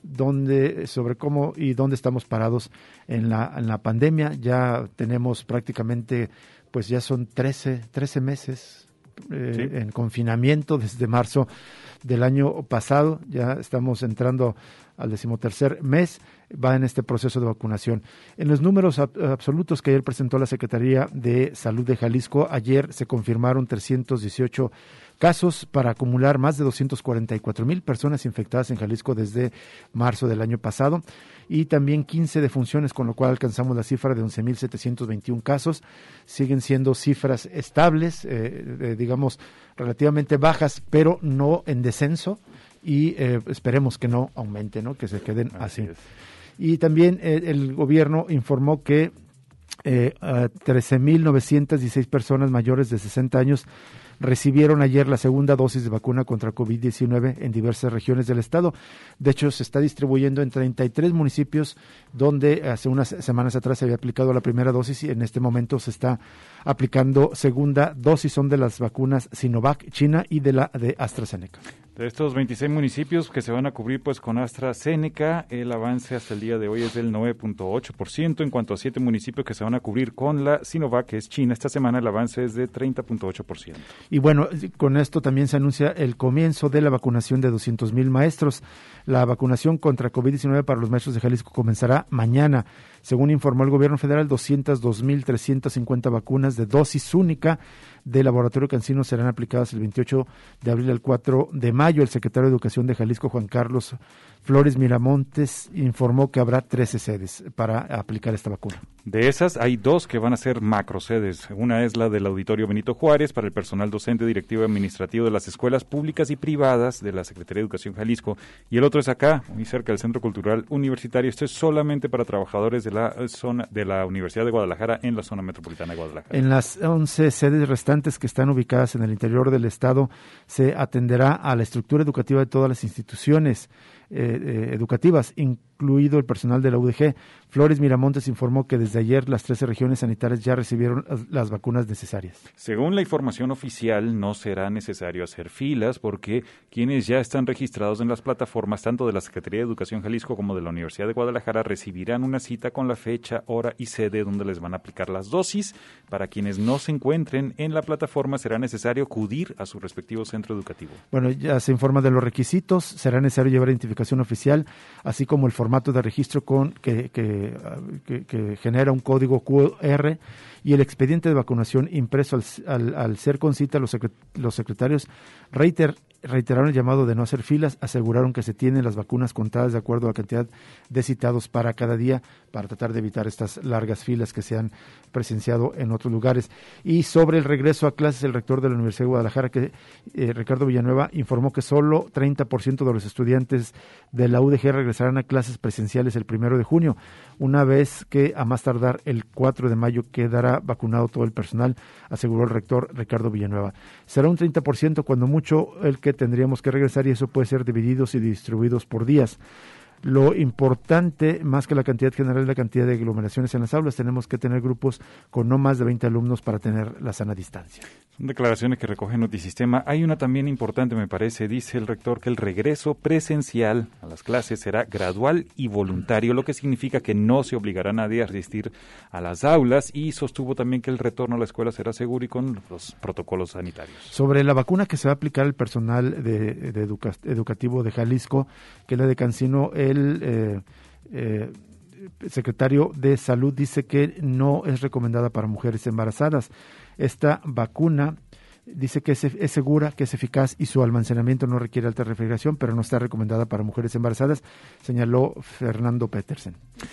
dónde, sobre cómo y dónde estamos parados en la, en la pandemia. Ya tenemos prácticamente, pues ya son trece, trece meses eh, sí. en confinamiento desde marzo del año pasado. Ya estamos entrando al decimotercer mes, va en este proceso de vacunación. En los números ab- absolutos que ayer presentó la Secretaría de Salud de Jalisco, ayer se confirmaron trescientos dieciocho casos para acumular más de doscientos cuarenta y cuatro mil personas infectadas en Jalisco desde marzo del año pasado y también quince defunciones, con lo cual alcanzamos la cifra de once mil setecientos veintiún casos. Siguen siendo cifras estables, eh, eh, digamos, relativamente bajas, pero no en descenso. Y eh, esperemos que no aumente, ¿no? Que se queden así. así. Y también eh, el gobierno informó que eh, trece mil novecientas dieciséis personas mayores de sesenta años recibieron ayer la segunda dosis de vacuna contra COVID diecinueve en diversas regiones del estado. De hecho, se está distribuyendo en treinta y tres municipios donde hace unas semanas atrás se había aplicado la primera dosis y en este momento se está aplicando segunda dosis. Son de las vacunas Sinovac China y de la de AstraZeneca. De estos veintiséis municipios que se van a cubrir pues con AstraZeneca, el avance hasta el día de hoy es del nueve punto ocho por ciento. En cuanto a siete municipios que se van a cubrir con la Sinovac, que es China, esta semana el avance es de treinta punto ocho por ciento. Y bueno, con esto también se anuncia el comienzo de la vacunación de doscientos mil maestros. La vacunación contra COVID diecinueve para los maestros de Jalisco comenzará mañana. Según informó el gobierno federal, doscientos dos mil trescientas cincuenta vacunas de dosis única de Laboratorio Cancino serán aplicadas el veintiocho de abril al cuatro de mayo. El secretario de Educación de Jalisco, Juan Carlos Flores Miramontes informó que habrá trece sedes para aplicar esta vacuna. De esas, hay dos que van a ser macrosedes. Una es la del Auditorio Benito Juárez para el personal docente, directivo y administrativo de las escuelas públicas y privadas de la Secretaría de Educación Jalisco. Y el otro es acá, muy cerca del Centro Cultural Universitario. Esto es solamente para trabajadores de la zona de la Universidad de Guadalajara en la zona metropolitana de Guadalajara. En las once sedes restantes que están ubicadas en el interior del estado, se atenderá a la estructura educativa de todas las instituciones Eh, eh, educativas, incluido el personal de la U D G. Flores Miramontes informó que desde ayer las trece regiones sanitarias ya recibieron las, las vacunas necesarias. Según la información oficial, no será necesario hacer filas porque quienes ya están registrados en las plataformas, tanto de la Secretaría de Educación Jalisco como de la Universidad de Guadalajara, recibirán una cita con la fecha, hora y sede donde les van a aplicar las dosis. Para quienes no se encuentren en la plataforma, será necesario acudir a su respectivo centro educativo. Bueno, ya se informa de los requisitos. Será necesario llevar identificación oficial, así como el formato de registro con que, que, que, que genera un código cu erre y el expediente de vacunación impreso. Al, al, al ser con cita, los, secret, los secretarios reiter, reiteraron el llamado de no hacer filas, aseguraron que se tienen las vacunas contadas de acuerdo a la cantidad de citados para cada día, para tratar de evitar estas largas filas que se han presenciado en otros lugares. Y sobre el regreso a clases, el rector de la Universidad de Guadalajara, que eh, Ricardo Villanueva, informó que solo treinta por ciento de los estudiantes de la U D G regresarán a clases presenciales el primero de junio, una vez que a más tardar el cuatro de mayo quedará vacunado todo el personal, aseguró el rector Ricardo Villanueva. Será un treinta por ciento cuando mucho el que tendríamos que regresar, y eso puede ser divididos y distribuidos por días. Lo importante, más que la cantidad general, es la cantidad de aglomeraciones en las aulas. Tenemos que tener grupos con no más de veinte alumnos para tener la sana distancia. Son declaraciones que recoge Notisistema. Hay una también importante, me parece. Dice el rector que el regreso presencial a las clases será gradual y voluntario, lo que significa que no se obligará a nadie a asistir a las aulas, y sostuvo también que el retorno a la escuela será seguro y con los protocolos sanitarios. Sobre la vacuna que se va a aplicar al personal de, de educa, educativo de Jalisco, que la de Cancino, el eh, eh, secretario de Salud dice que no es recomendada para mujeres embarazadas. Esta vacuna dice que es, es segura, que es eficaz y su almacenamiento no requiere alta refrigeración, pero no está recomendada para mujeres embarazadas, señaló Fernando Petersen.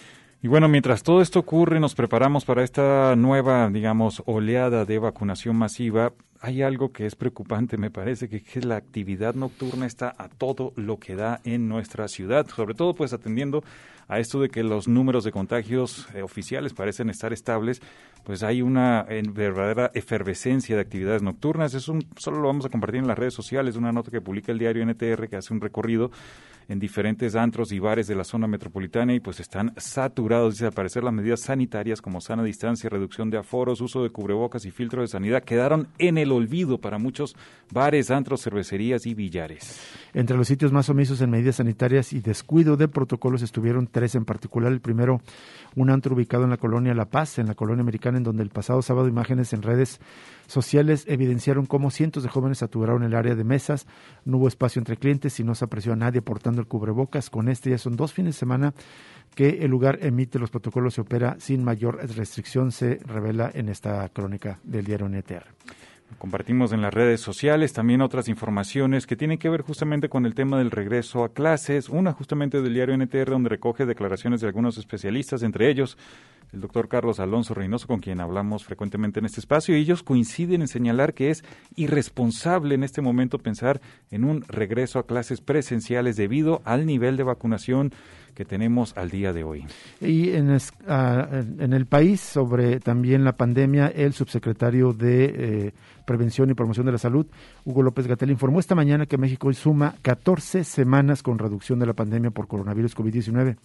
Y bueno, mientras todo esto ocurre, nos preparamos para esta nueva, digamos, oleada de vacunación masiva. Hay algo que es preocupante, me parece, que, que la actividad nocturna está a todo lo que da en nuestra ciudad, sobre todo pues atendiendo a esto de que los números de contagios eh, oficiales parecen estar estables, pues hay una eh, verdadera efervescencia de actividades nocturnas. Es un, solo lo vamos a compartir en las redes sociales, una nota que publica el diario N T R, que hace un recorrido en diferentes antros y bares de la zona metropolitana, y pues están saturados. Dice, al parecer las medidas sanitarias como sana distancia, reducción de aforos, uso de cubrebocas y filtro de sanidad quedaron en el olvido para muchos bares, antros, cervecerías y billares. Entre los sitios más omisos en medidas sanitarias y descuido de protocolos estuvieron tres en particular. El primero, un antro ubicado en la colonia La Paz, en la colonia americana, en donde el pasado sábado imágenes en redes sociales evidenciaron cómo cientos de jóvenes saturaron el área de mesas, no hubo espacio entre clientes y no se apreció a nadie portando el cubrebocas. Con este ya son dos fines de semana que el lugar emite los protocolos y opera sin mayor restricción, se revela en esta crónica del diario N T R. Compartimos en las redes sociales también otras informaciones que tienen que ver justamente con el tema del regreso a clases. Una justamente del diario N T R, donde recoge declaraciones de algunos especialistas, entre ellos el doctor Carlos Alonso Reynoso, con quien hablamos frecuentemente en este espacio, y ellos coinciden en señalar que es irresponsable en este momento pensar en un regreso a clases presenciales debido al nivel de vacunación que tenemos al día de hoy. Y en, es, uh, en el país, sobre también la pandemia, el subsecretario de eh, Prevención y Promoción de la Salud, Hugo López-Gatell, informó esta mañana que México hoy suma catorce semanas con reducción de la pandemia por coronavirus COVID diecinueve.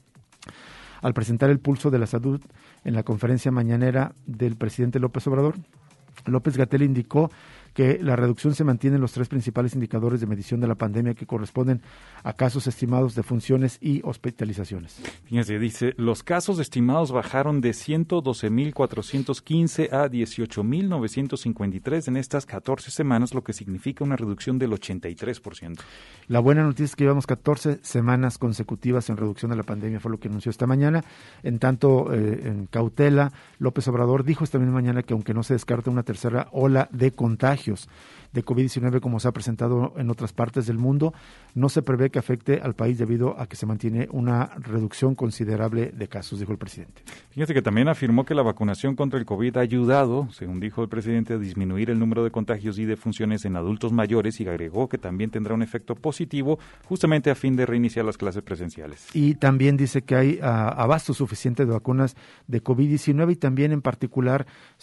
Al presentar el pulso de la salud en la conferencia mañanera del presidente López Obrador, López-Gatell indicó que la reducción se mantiene en los tres principales indicadores de medición de la pandemia, que corresponden a casos estimados, defunciones y hospitalizaciones. Fíjense, dice, los casos estimados bajaron de ciento doce mil cuatrocientos quince a dieciocho mil novecientos cincuenta y tres en estas catorce semanas, lo que significa una reducción del ochenta y tres por ciento. La buena noticia es que llevamos catorce semanas consecutivas en reducción de la pandemia, fue lo que anunció esta mañana. En tanto, eh, en cautela, López Obrador dijo esta misma mañana que aunque no se descarta una tercera ola de contagios, de covid diecinueve como se ha presentado en otras partes del mundo. No se prevé que afecte al país debido a que se mantiene una reducción considerable de casos, dijo el presidente. Fíjate que también afirmó que la vacunación contra el COVID ha ayudado, según dijo el presidente, a disminuir el número de contagios y defunciones en adultos mayores, y agregó que también tendrá un efecto positivo justamente a fin de reiniciar las clases presenciales. Y también dice que hay uh, abasto suficiente de vacunas de covid diecinueve y también en particular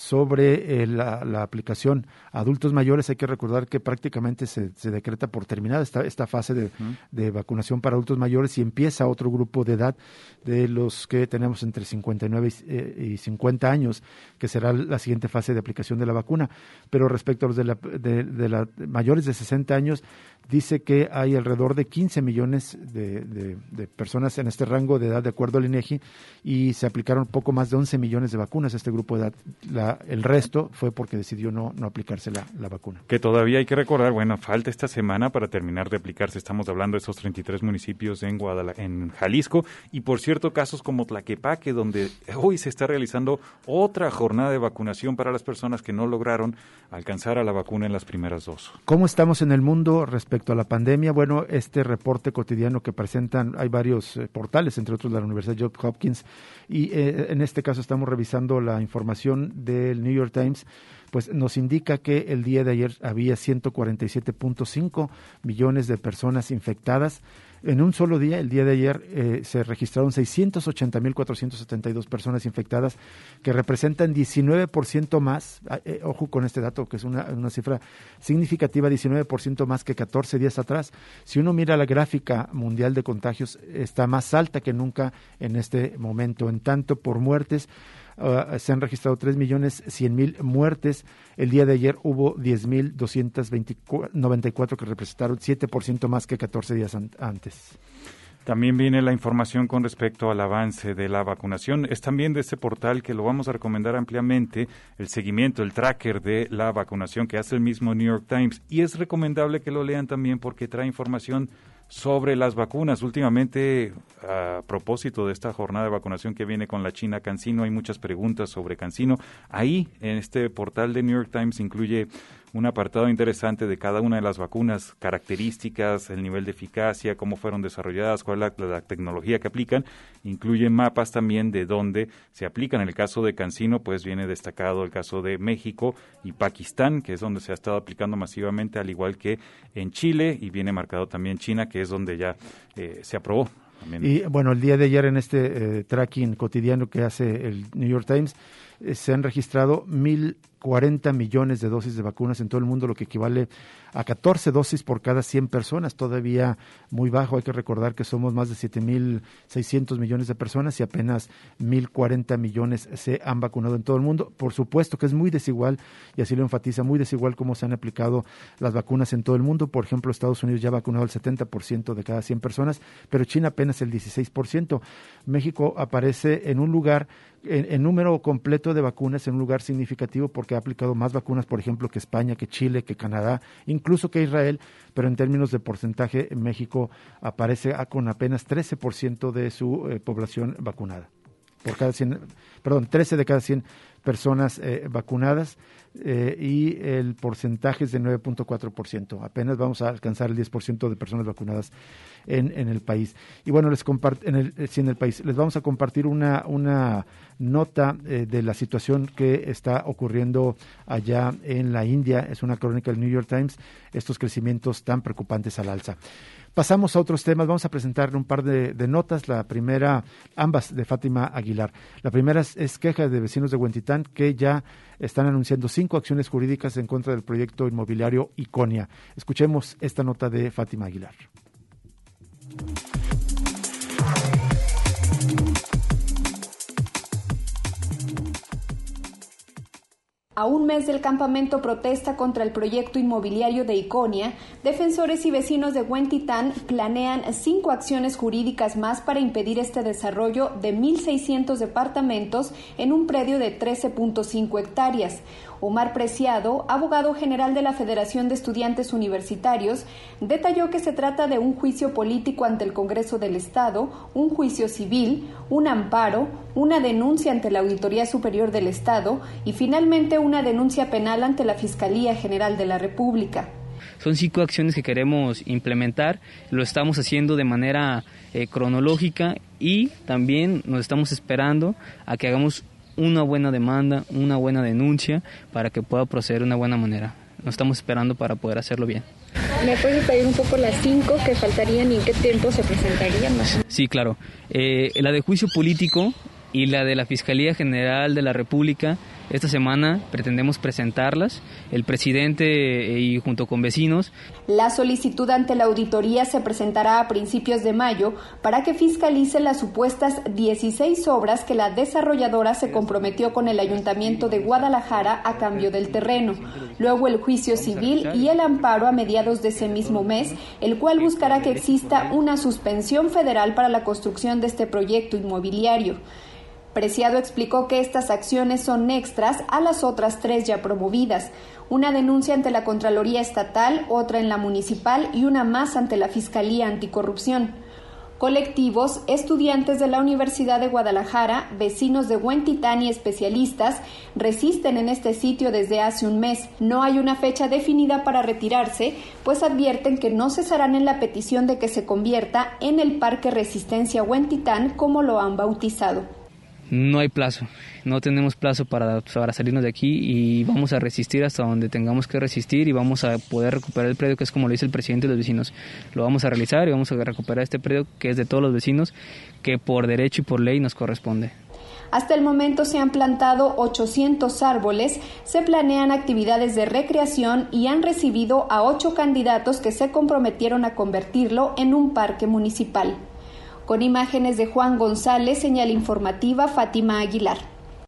sobre eh, la, la aplicación a adultos mayores. Hay que recordar que prácticamente se, se decreta por terminada esta, esta fase de, uh-huh. de vacunación para adultos mayores y empieza otro grupo de edad de los que tenemos entre cincuenta y nueve y cincuenta años, que será la siguiente fase de aplicación de la vacuna. Pero respecto a los de, la, de, de la, mayores de sesenta años, dice que hay alrededor de quince millones de, de, de personas en este rango de edad, de acuerdo al INEGI, y se aplicaron poco más de once millones de vacunas a este grupo de edad. La, el resto fue porque decidió no, no aplicarse la, la vacuna. Que todavía hay que recordar, bueno, falta esta semana para terminar de aplicarse. Estamos hablando de esos treinta y tres municipios en Guadalajara, en Jalisco, y por cierto casos como Tlaquepaque, donde hoy se está realizando otra jornada de vacunación para las personas que no lograron alcanzar a la vacuna en las primeras dos. ¿Cómo estamos en el mundo respecto a la pandemia? Bueno, este reporte cotidiano que presentan, hay varios eh, portales, entre otros la Universidad Johns Hopkins, y eh, en este caso estamos revisando la información del New York Times, pues nos indica que el día de ayer había ciento cuarenta y siete punto cinco millones de personas infectadas. En un solo día, el día de ayer, eh, se registraron seiscientos ochenta mil cuatrocientas setenta y dos personas infectadas, que representan diecinueve por ciento más, eh, ojo con este dato, que es una, una cifra significativa, diecinueve por ciento más que catorce días atrás. Si uno mira la gráfica mundial de contagios, está más alta que nunca en este momento. En tanto, por muertes, Uh, se han registrado tres millones cien mil muertes. El día de ayer hubo diez mil doscientos noventa y cuatro que representaron siete por ciento más que catorce días an- antes. También viene la información con respecto al avance de la vacunación. Es también de este portal que lo vamos a recomendar ampliamente, el seguimiento, el tracker de la vacunación que hace el mismo New York Times. Y es recomendable que lo lean también porque trae información sobre las vacunas. Últimamente, a propósito de esta jornada de vacunación que viene con la China CanSino, hay muchas preguntas sobre CanSino. Ahí, en este portal de New York Times, incluye un apartado interesante de cada una de las vacunas, características, el nivel de eficacia, cómo fueron desarrolladas, cuál es la, la tecnología que aplican. Incluye mapas también de dónde se aplican. En el caso de CanSino, pues viene destacado el caso de México y Pakistán, que es donde se ha estado aplicando masivamente, al igual que en Chile, y viene marcado también China, que es donde ya eh, se aprobó. También. Y bueno, el día de ayer en este eh, tracking cotidiano que hace el New York Times, eh, se han registrado mil cuarenta millones de dosis de vacunas en todo el mundo, lo que equivale a catorce dosis por cada cien personas, todavía muy bajo. Hay que recordar que somos más de siete mil seiscientos millones de personas y apenas mil cuarenta millones se han vacunado en todo el mundo. Por supuesto que es muy desigual, y así lo enfatiza, muy desigual cómo se han aplicado las vacunas en todo el mundo. Por ejemplo, Estados Unidos ya ha vacunado el setenta por ciento de cada cien personas, pero China apenas el dieciséis por ciento. México aparece en un lugar, en, en número completo de vacunas, en un lugar significativo porque ha aplicado más vacunas, por ejemplo, que España, que Chile, que Canadá, incluso que Israel, pero en términos de porcentaje, México aparece con apenas trece por ciento de su eh, población vacunada. Por cada cien, perdón, trece de cada cien personas eh, vacunadas, eh, y el porcentaje es de nueve punto cuatro por ciento. Apenas vamos a alcanzar el diez por ciento de personas vacunadas en, en el país. Y bueno, les compart- en el, sí, en el país. Les vamos a compartir una, una nota eh, de la situación que está ocurriendo allá en la India. Es una crónica del New York Times, estos crecimientos tan preocupantes al alza. Pasamos a otros temas. Vamos a presentarle un par de, de notas. La primera, ambas de Fátima Aguilar. La primera es, es queja de vecinos de Huentitán que ya están anunciando cinco acciones jurídicas en contra del proyecto inmobiliario Iconia. Escuchemos esta nota de Fátima Aguilar. A un mes del campamento protesta contra el proyecto inmobiliario de Iconia, defensores y vecinos de Huentitán planean cinco acciones jurídicas más para impedir este desarrollo de mil seiscientos departamentos en un predio de trece punto cinco hectáreas. Omar Preciado, abogado general de la Federación de Estudiantes Universitarios, detalló que se trata de un juicio político ante el Congreso del Estado, un juicio civil, un amparo, una denuncia ante la Auditoría Superior del Estado y finalmente una denuncia penal ante la Fiscalía General de la República. Son cinco acciones que queremos implementar, lo estamos haciendo de manera eh, cronológica y también nos estamos esperando a que hagamos una buena demanda, una buena denuncia para que pueda proceder de una buena manera. Nos estamos esperando para poder hacerlo bien. ¿Me puedes detallar un poco las cinco que faltarían y en qué tiempo se presentarían? Sí, claro. Eh, la de juicio político y la de la Fiscalía General de la República, esta semana pretendemos presentarlas, el presidente y junto con vecinos. La solicitud ante la auditoría se presentará a principios de mayo para que fiscalice las supuestas dieciséis obras que la desarrolladora se comprometió con el Ayuntamiento de Guadalajara a cambio del terreno. Luego el juicio civil y el amparo a mediados de ese mismo mes, el cual buscará que exista una suspensión federal para la construcción de este proyecto inmobiliario. Preciado explicó que estas acciones son extras a las otras tres ya promovidas, una denuncia ante la Contraloría Estatal, otra en la municipal y una más ante la Fiscalía Anticorrupción. Colectivos, estudiantes de la Universidad de Guadalajara, vecinos de Huentitán y especialistas resisten en este sitio desde hace un mes. No hay una fecha definida para retirarse, pues advierten que no cesarán en la petición de que se convierta en el Parque Resistencia Huentitán, como lo han bautizado. No hay plazo, no tenemos plazo para, para salirnos de aquí y vamos a resistir hasta donde tengamos que resistir y vamos a poder recuperar el predio, que es como lo dice el presidente de los vecinos. Lo vamos a realizar y vamos a recuperar este predio que es de todos los vecinos, que por derecho y por ley nos corresponde. Hasta el momento se han plantado ochocientos árboles, se planean actividades de recreación y han recibido a ocho candidatos que se comprometieron a convertirlo en un parque municipal. Con imágenes de Juan González, señal informativa Fátima Aguilar.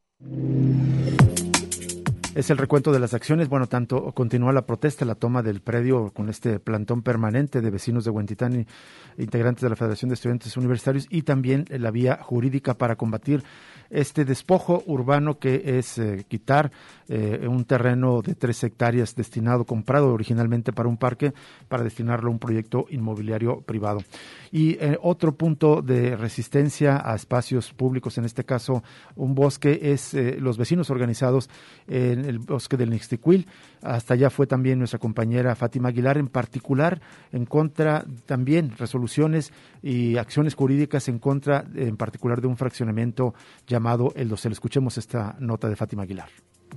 Es el recuento de las acciones. Bueno, tanto continúa la protesta, la toma del predio con este plantón permanente de vecinos de Huentitán y integrantes de la Federación de Estudiantes Universitarios, y también la vía jurídica para combatir este despojo urbano que es eh, quitar eh, un terreno de tres hectáreas destinado, comprado originalmente para un parque, para destinarlo a un proyecto inmobiliario privado. Y eh, otro punto de resistencia a espacios públicos, en este caso un bosque, es eh, los vecinos organizados en el bosque del Nixtiquil. Hasta allá fue también nuestra compañera Fátima Aguilar, en particular en contra también resoluciones y acciones jurídicas en contra, en particular, de un fraccionamiento llamado El Dosel. Escuchemos esta nota de Fátima Aguilar.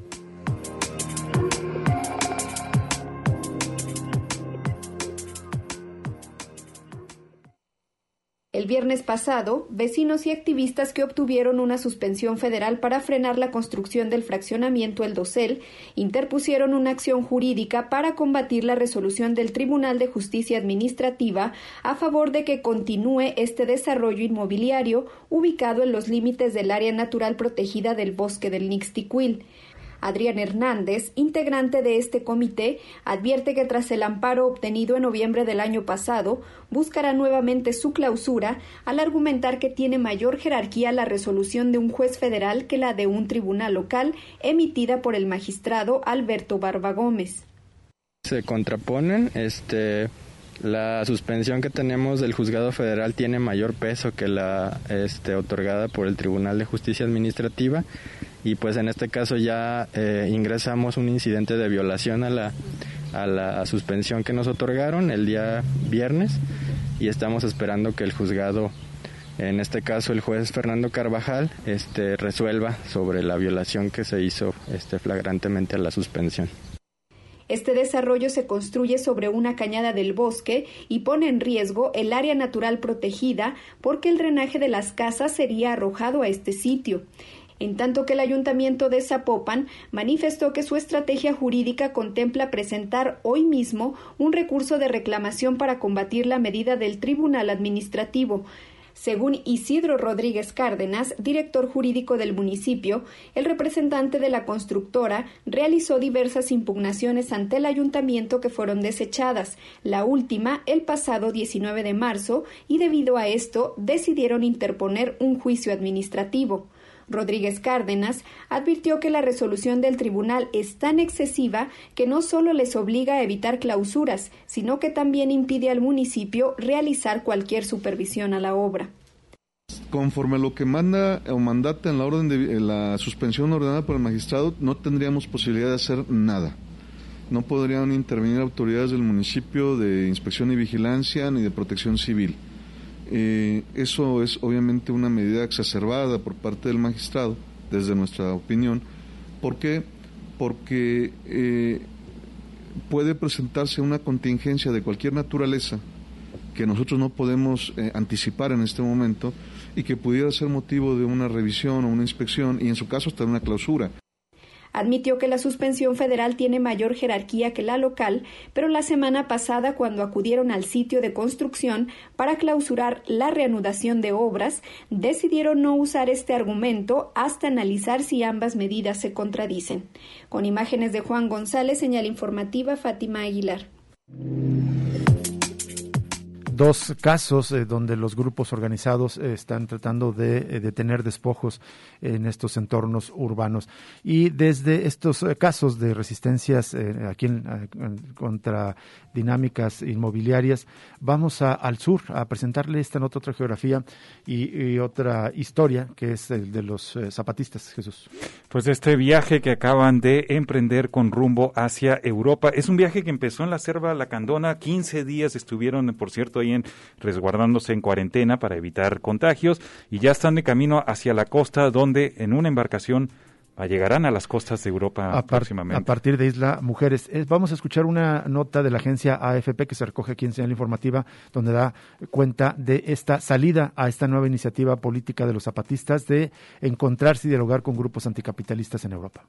El viernes pasado, vecinos y activistas que obtuvieron una suspensión federal para frenar la construcción del fraccionamiento El Dosel interpusieron una acción jurídica para combatir la resolución del Tribunal de Justicia Administrativa a favor de que continúe este desarrollo inmobiliario ubicado en los límites del área natural protegida del bosque del Nixtiquil. Adrián Hernández, integrante de este comité, advierte que tras el amparo obtenido en noviembre del año pasado, buscará nuevamente su clausura al argumentar que tiene mayor jerarquía la resolución de un juez federal que la de un tribunal local emitida por el magistrado Alberto Barba Gómez. Se contraponen, este, la suspensión que tenemos del juzgado federal tiene mayor peso que la este, otorgada por el Tribunal de Justicia Administrativa. Y pues en este caso ya eh, ingresamos un incidente de violación a la, a la suspensión que nos otorgaron el día viernes y estamos esperando que el juzgado, en este caso el juez Fernando Carvajal, este, resuelva sobre la violación que se hizo este, flagrantemente a la suspensión. Este desarrollo se construye sobre una cañada del bosque y pone en riesgo el área natural protegida porque el drenaje de las casas sería arrojado a este sitio. En tanto que el Ayuntamiento de Zapopan manifestó que su estrategia jurídica contempla presentar hoy mismo un recurso de reclamación para combatir la medida del Tribunal Administrativo. Según Isidro Rodríguez Cárdenas, director jurídico del municipio, el representante de la constructora realizó diversas impugnaciones ante el ayuntamiento que fueron desechadas, la última el pasado diecinueve de marzo, y debido a esto decidieron interponer un juicio administrativo. Rodríguez Cárdenas advirtió que la resolución del tribunal es tan excesiva que no solo les obliga a evitar clausuras, sino que también impide al municipio realizar cualquier supervisión a la obra. conforme a lo que manda o mandata en la orden de en la suspensión ordenada por el magistrado, no tendríamos posibilidad de hacer nada. No podrían intervenir autoridades del municipio de inspección y vigilancia ni de protección civil. Eh, eso es obviamente una medida exacerbada por parte del magistrado, desde nuestra opinión. ¿Por qué? Porque eh, puede presentarse una contingencia de cualquier naturaleza que nosotros no podemos eh, anticipar en este momento y que pudiera ser motivo de una revisión o una inspección y en su caso hasta una clausura. Admitió que la suspensión federal tiene mayor jerarquía que la local, pero la semana pasada, cuando acudieron al sitio de construcción para clausurar la reanudación de obras, decidieron no usar este argumento hasta analizar si ambas medidas se contradicen. Con imágenes de Juan González, señal informativa Fátima Aguilar. Dos casos eh, donde los grupos organizados eh, están tratando de eh, detener despojos en estos entornos urbanos. Y desde estos eh, casos de resistencias eh, aquí en, eh, contra dinámicas inmobiliarias, vamos a, al sur a presentarle esta nota, otra geografía y, y otra historia, que es el de los eh, zapatistas, Jesús. Pues este viaje que acaban de emprender con rumbo hacia Europa, es un viaje que empezó en la Selva Lacandona, quince días estuvieron, por cierto, ahí en, resguardándose en cuarentena para evitar contagios, y ya están de camino hacia la costa, donde en una embarcación llegarán a las costas de Europa a próximamente. A partir de Isla Mujeres. Eh, vamos a escuchar una nota de la agencia A F P que se recoge aquí en Señal Informativa, donde da cuenta de esta salida a esta nueva iniciativa política de los zapatistas de encontrarse y dialogar con grupos anticapitalistas en Europa.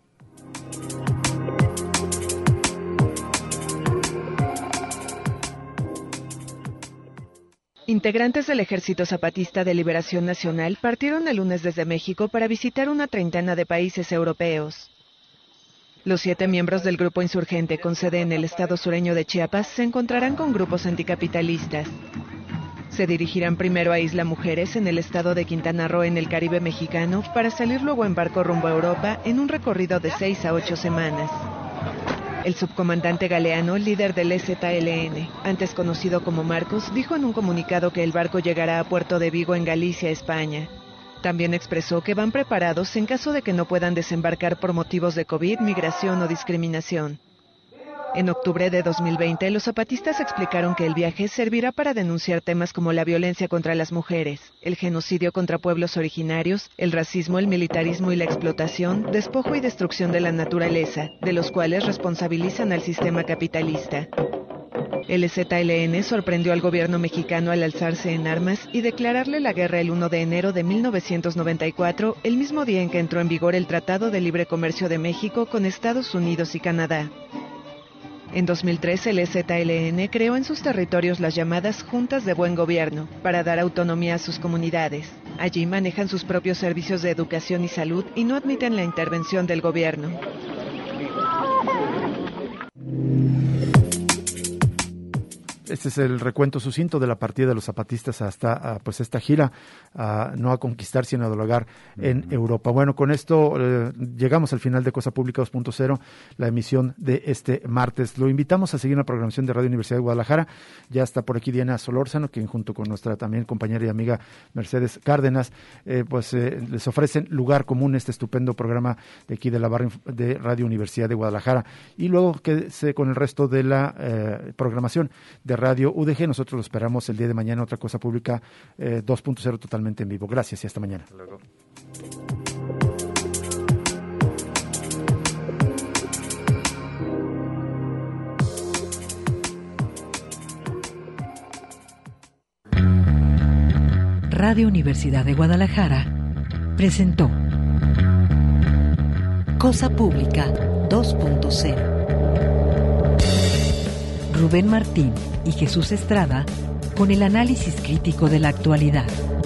Integrantes del Ejército Zapatista de Liberación Nacional partieron el lunes desde México para visitar una treintena de países europeos. Los siete miembros del grupo insurgente con sede en el estado sureño de Chiapas se encontrarán con grupos anticapitalistas. Se dirigirán primero a Isla Mujeres en el estado de Quintana Roo en el Caribe mexicano para salir luego en barco rumbo a Europa en un recorrido de seis a ocho semanas. El subcomandante Galeano, líder del E Z L N, antes conocido como Marcos, dijo en un comunicado que el barco llegará a Puerto de Vigo en Galicia, España. También expresó que van preparados en caso de que no puedan desembarcar por motivos de COVID, migración o discriminación. En octubre de dos mil veinte, los zapatistas explicaron que el viaje servirá para denunciar temas como la violencia contra las mujeres, el genocidio contra pueblos originarios, el racismo, el militarismo y la explotación, despojo y destrucción de la naturaleza, de los cuales responsabilizan al sistema capitalista. El E Z L N sorprendió al gobierno mexicano al alzarse en armas y declararle la guerra el primero de enero de mil novecientos noventa y cuatro, el mismo día en que entró en vigor el Tratado de Libre Comercio de México con Estados Unidos y Canadá. En dos mil tres, el E Z L N creó en sus territorios las llamadas Juntas de Buen Gobierno para dar autonomía a sus comunidades. Allí manejan sus propios servicios de educación y salud y no admiten la intervención del gobierno. Este es el recuento sucinto de la partida de los zapatistas hasta pues esta gira, a, no a conquistar sino a dialogar en uh-huh. Europa. Bueno, con esto eh, llegamos al final de Cosa Pública dos punto cero, la emisión de este martes. Lo invitamos a seguir la programación de Radio Universidad de Guadalajara. Ya está por aquí Diana Solórzano, quien junto con nuestra también compañera y amiga Mercedes Cárdenas, eh, pues eh, les ofrecen lugar común este estupendo programa de aquí de la barra de Radio Universidad de Guadalajara. Y luego quédese con el resto de la eh, programación de Radio U D G. Nosotros lo esperamos el día de mañana, otra Cosa Pública eh, dos punto cero totalmente en vivo. Gracias y hasta mañana. Hasta luego. Radio Universidad de Guadalajara presentó Cosa Pública dos punto cero. Rubén Martín y Jesús Estrada con el análisis crítico de la actualidad.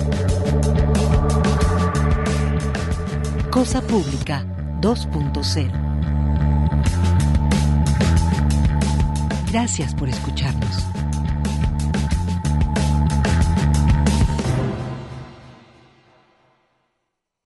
Cosa Pública dos punto cero. Gracias por escucharnos.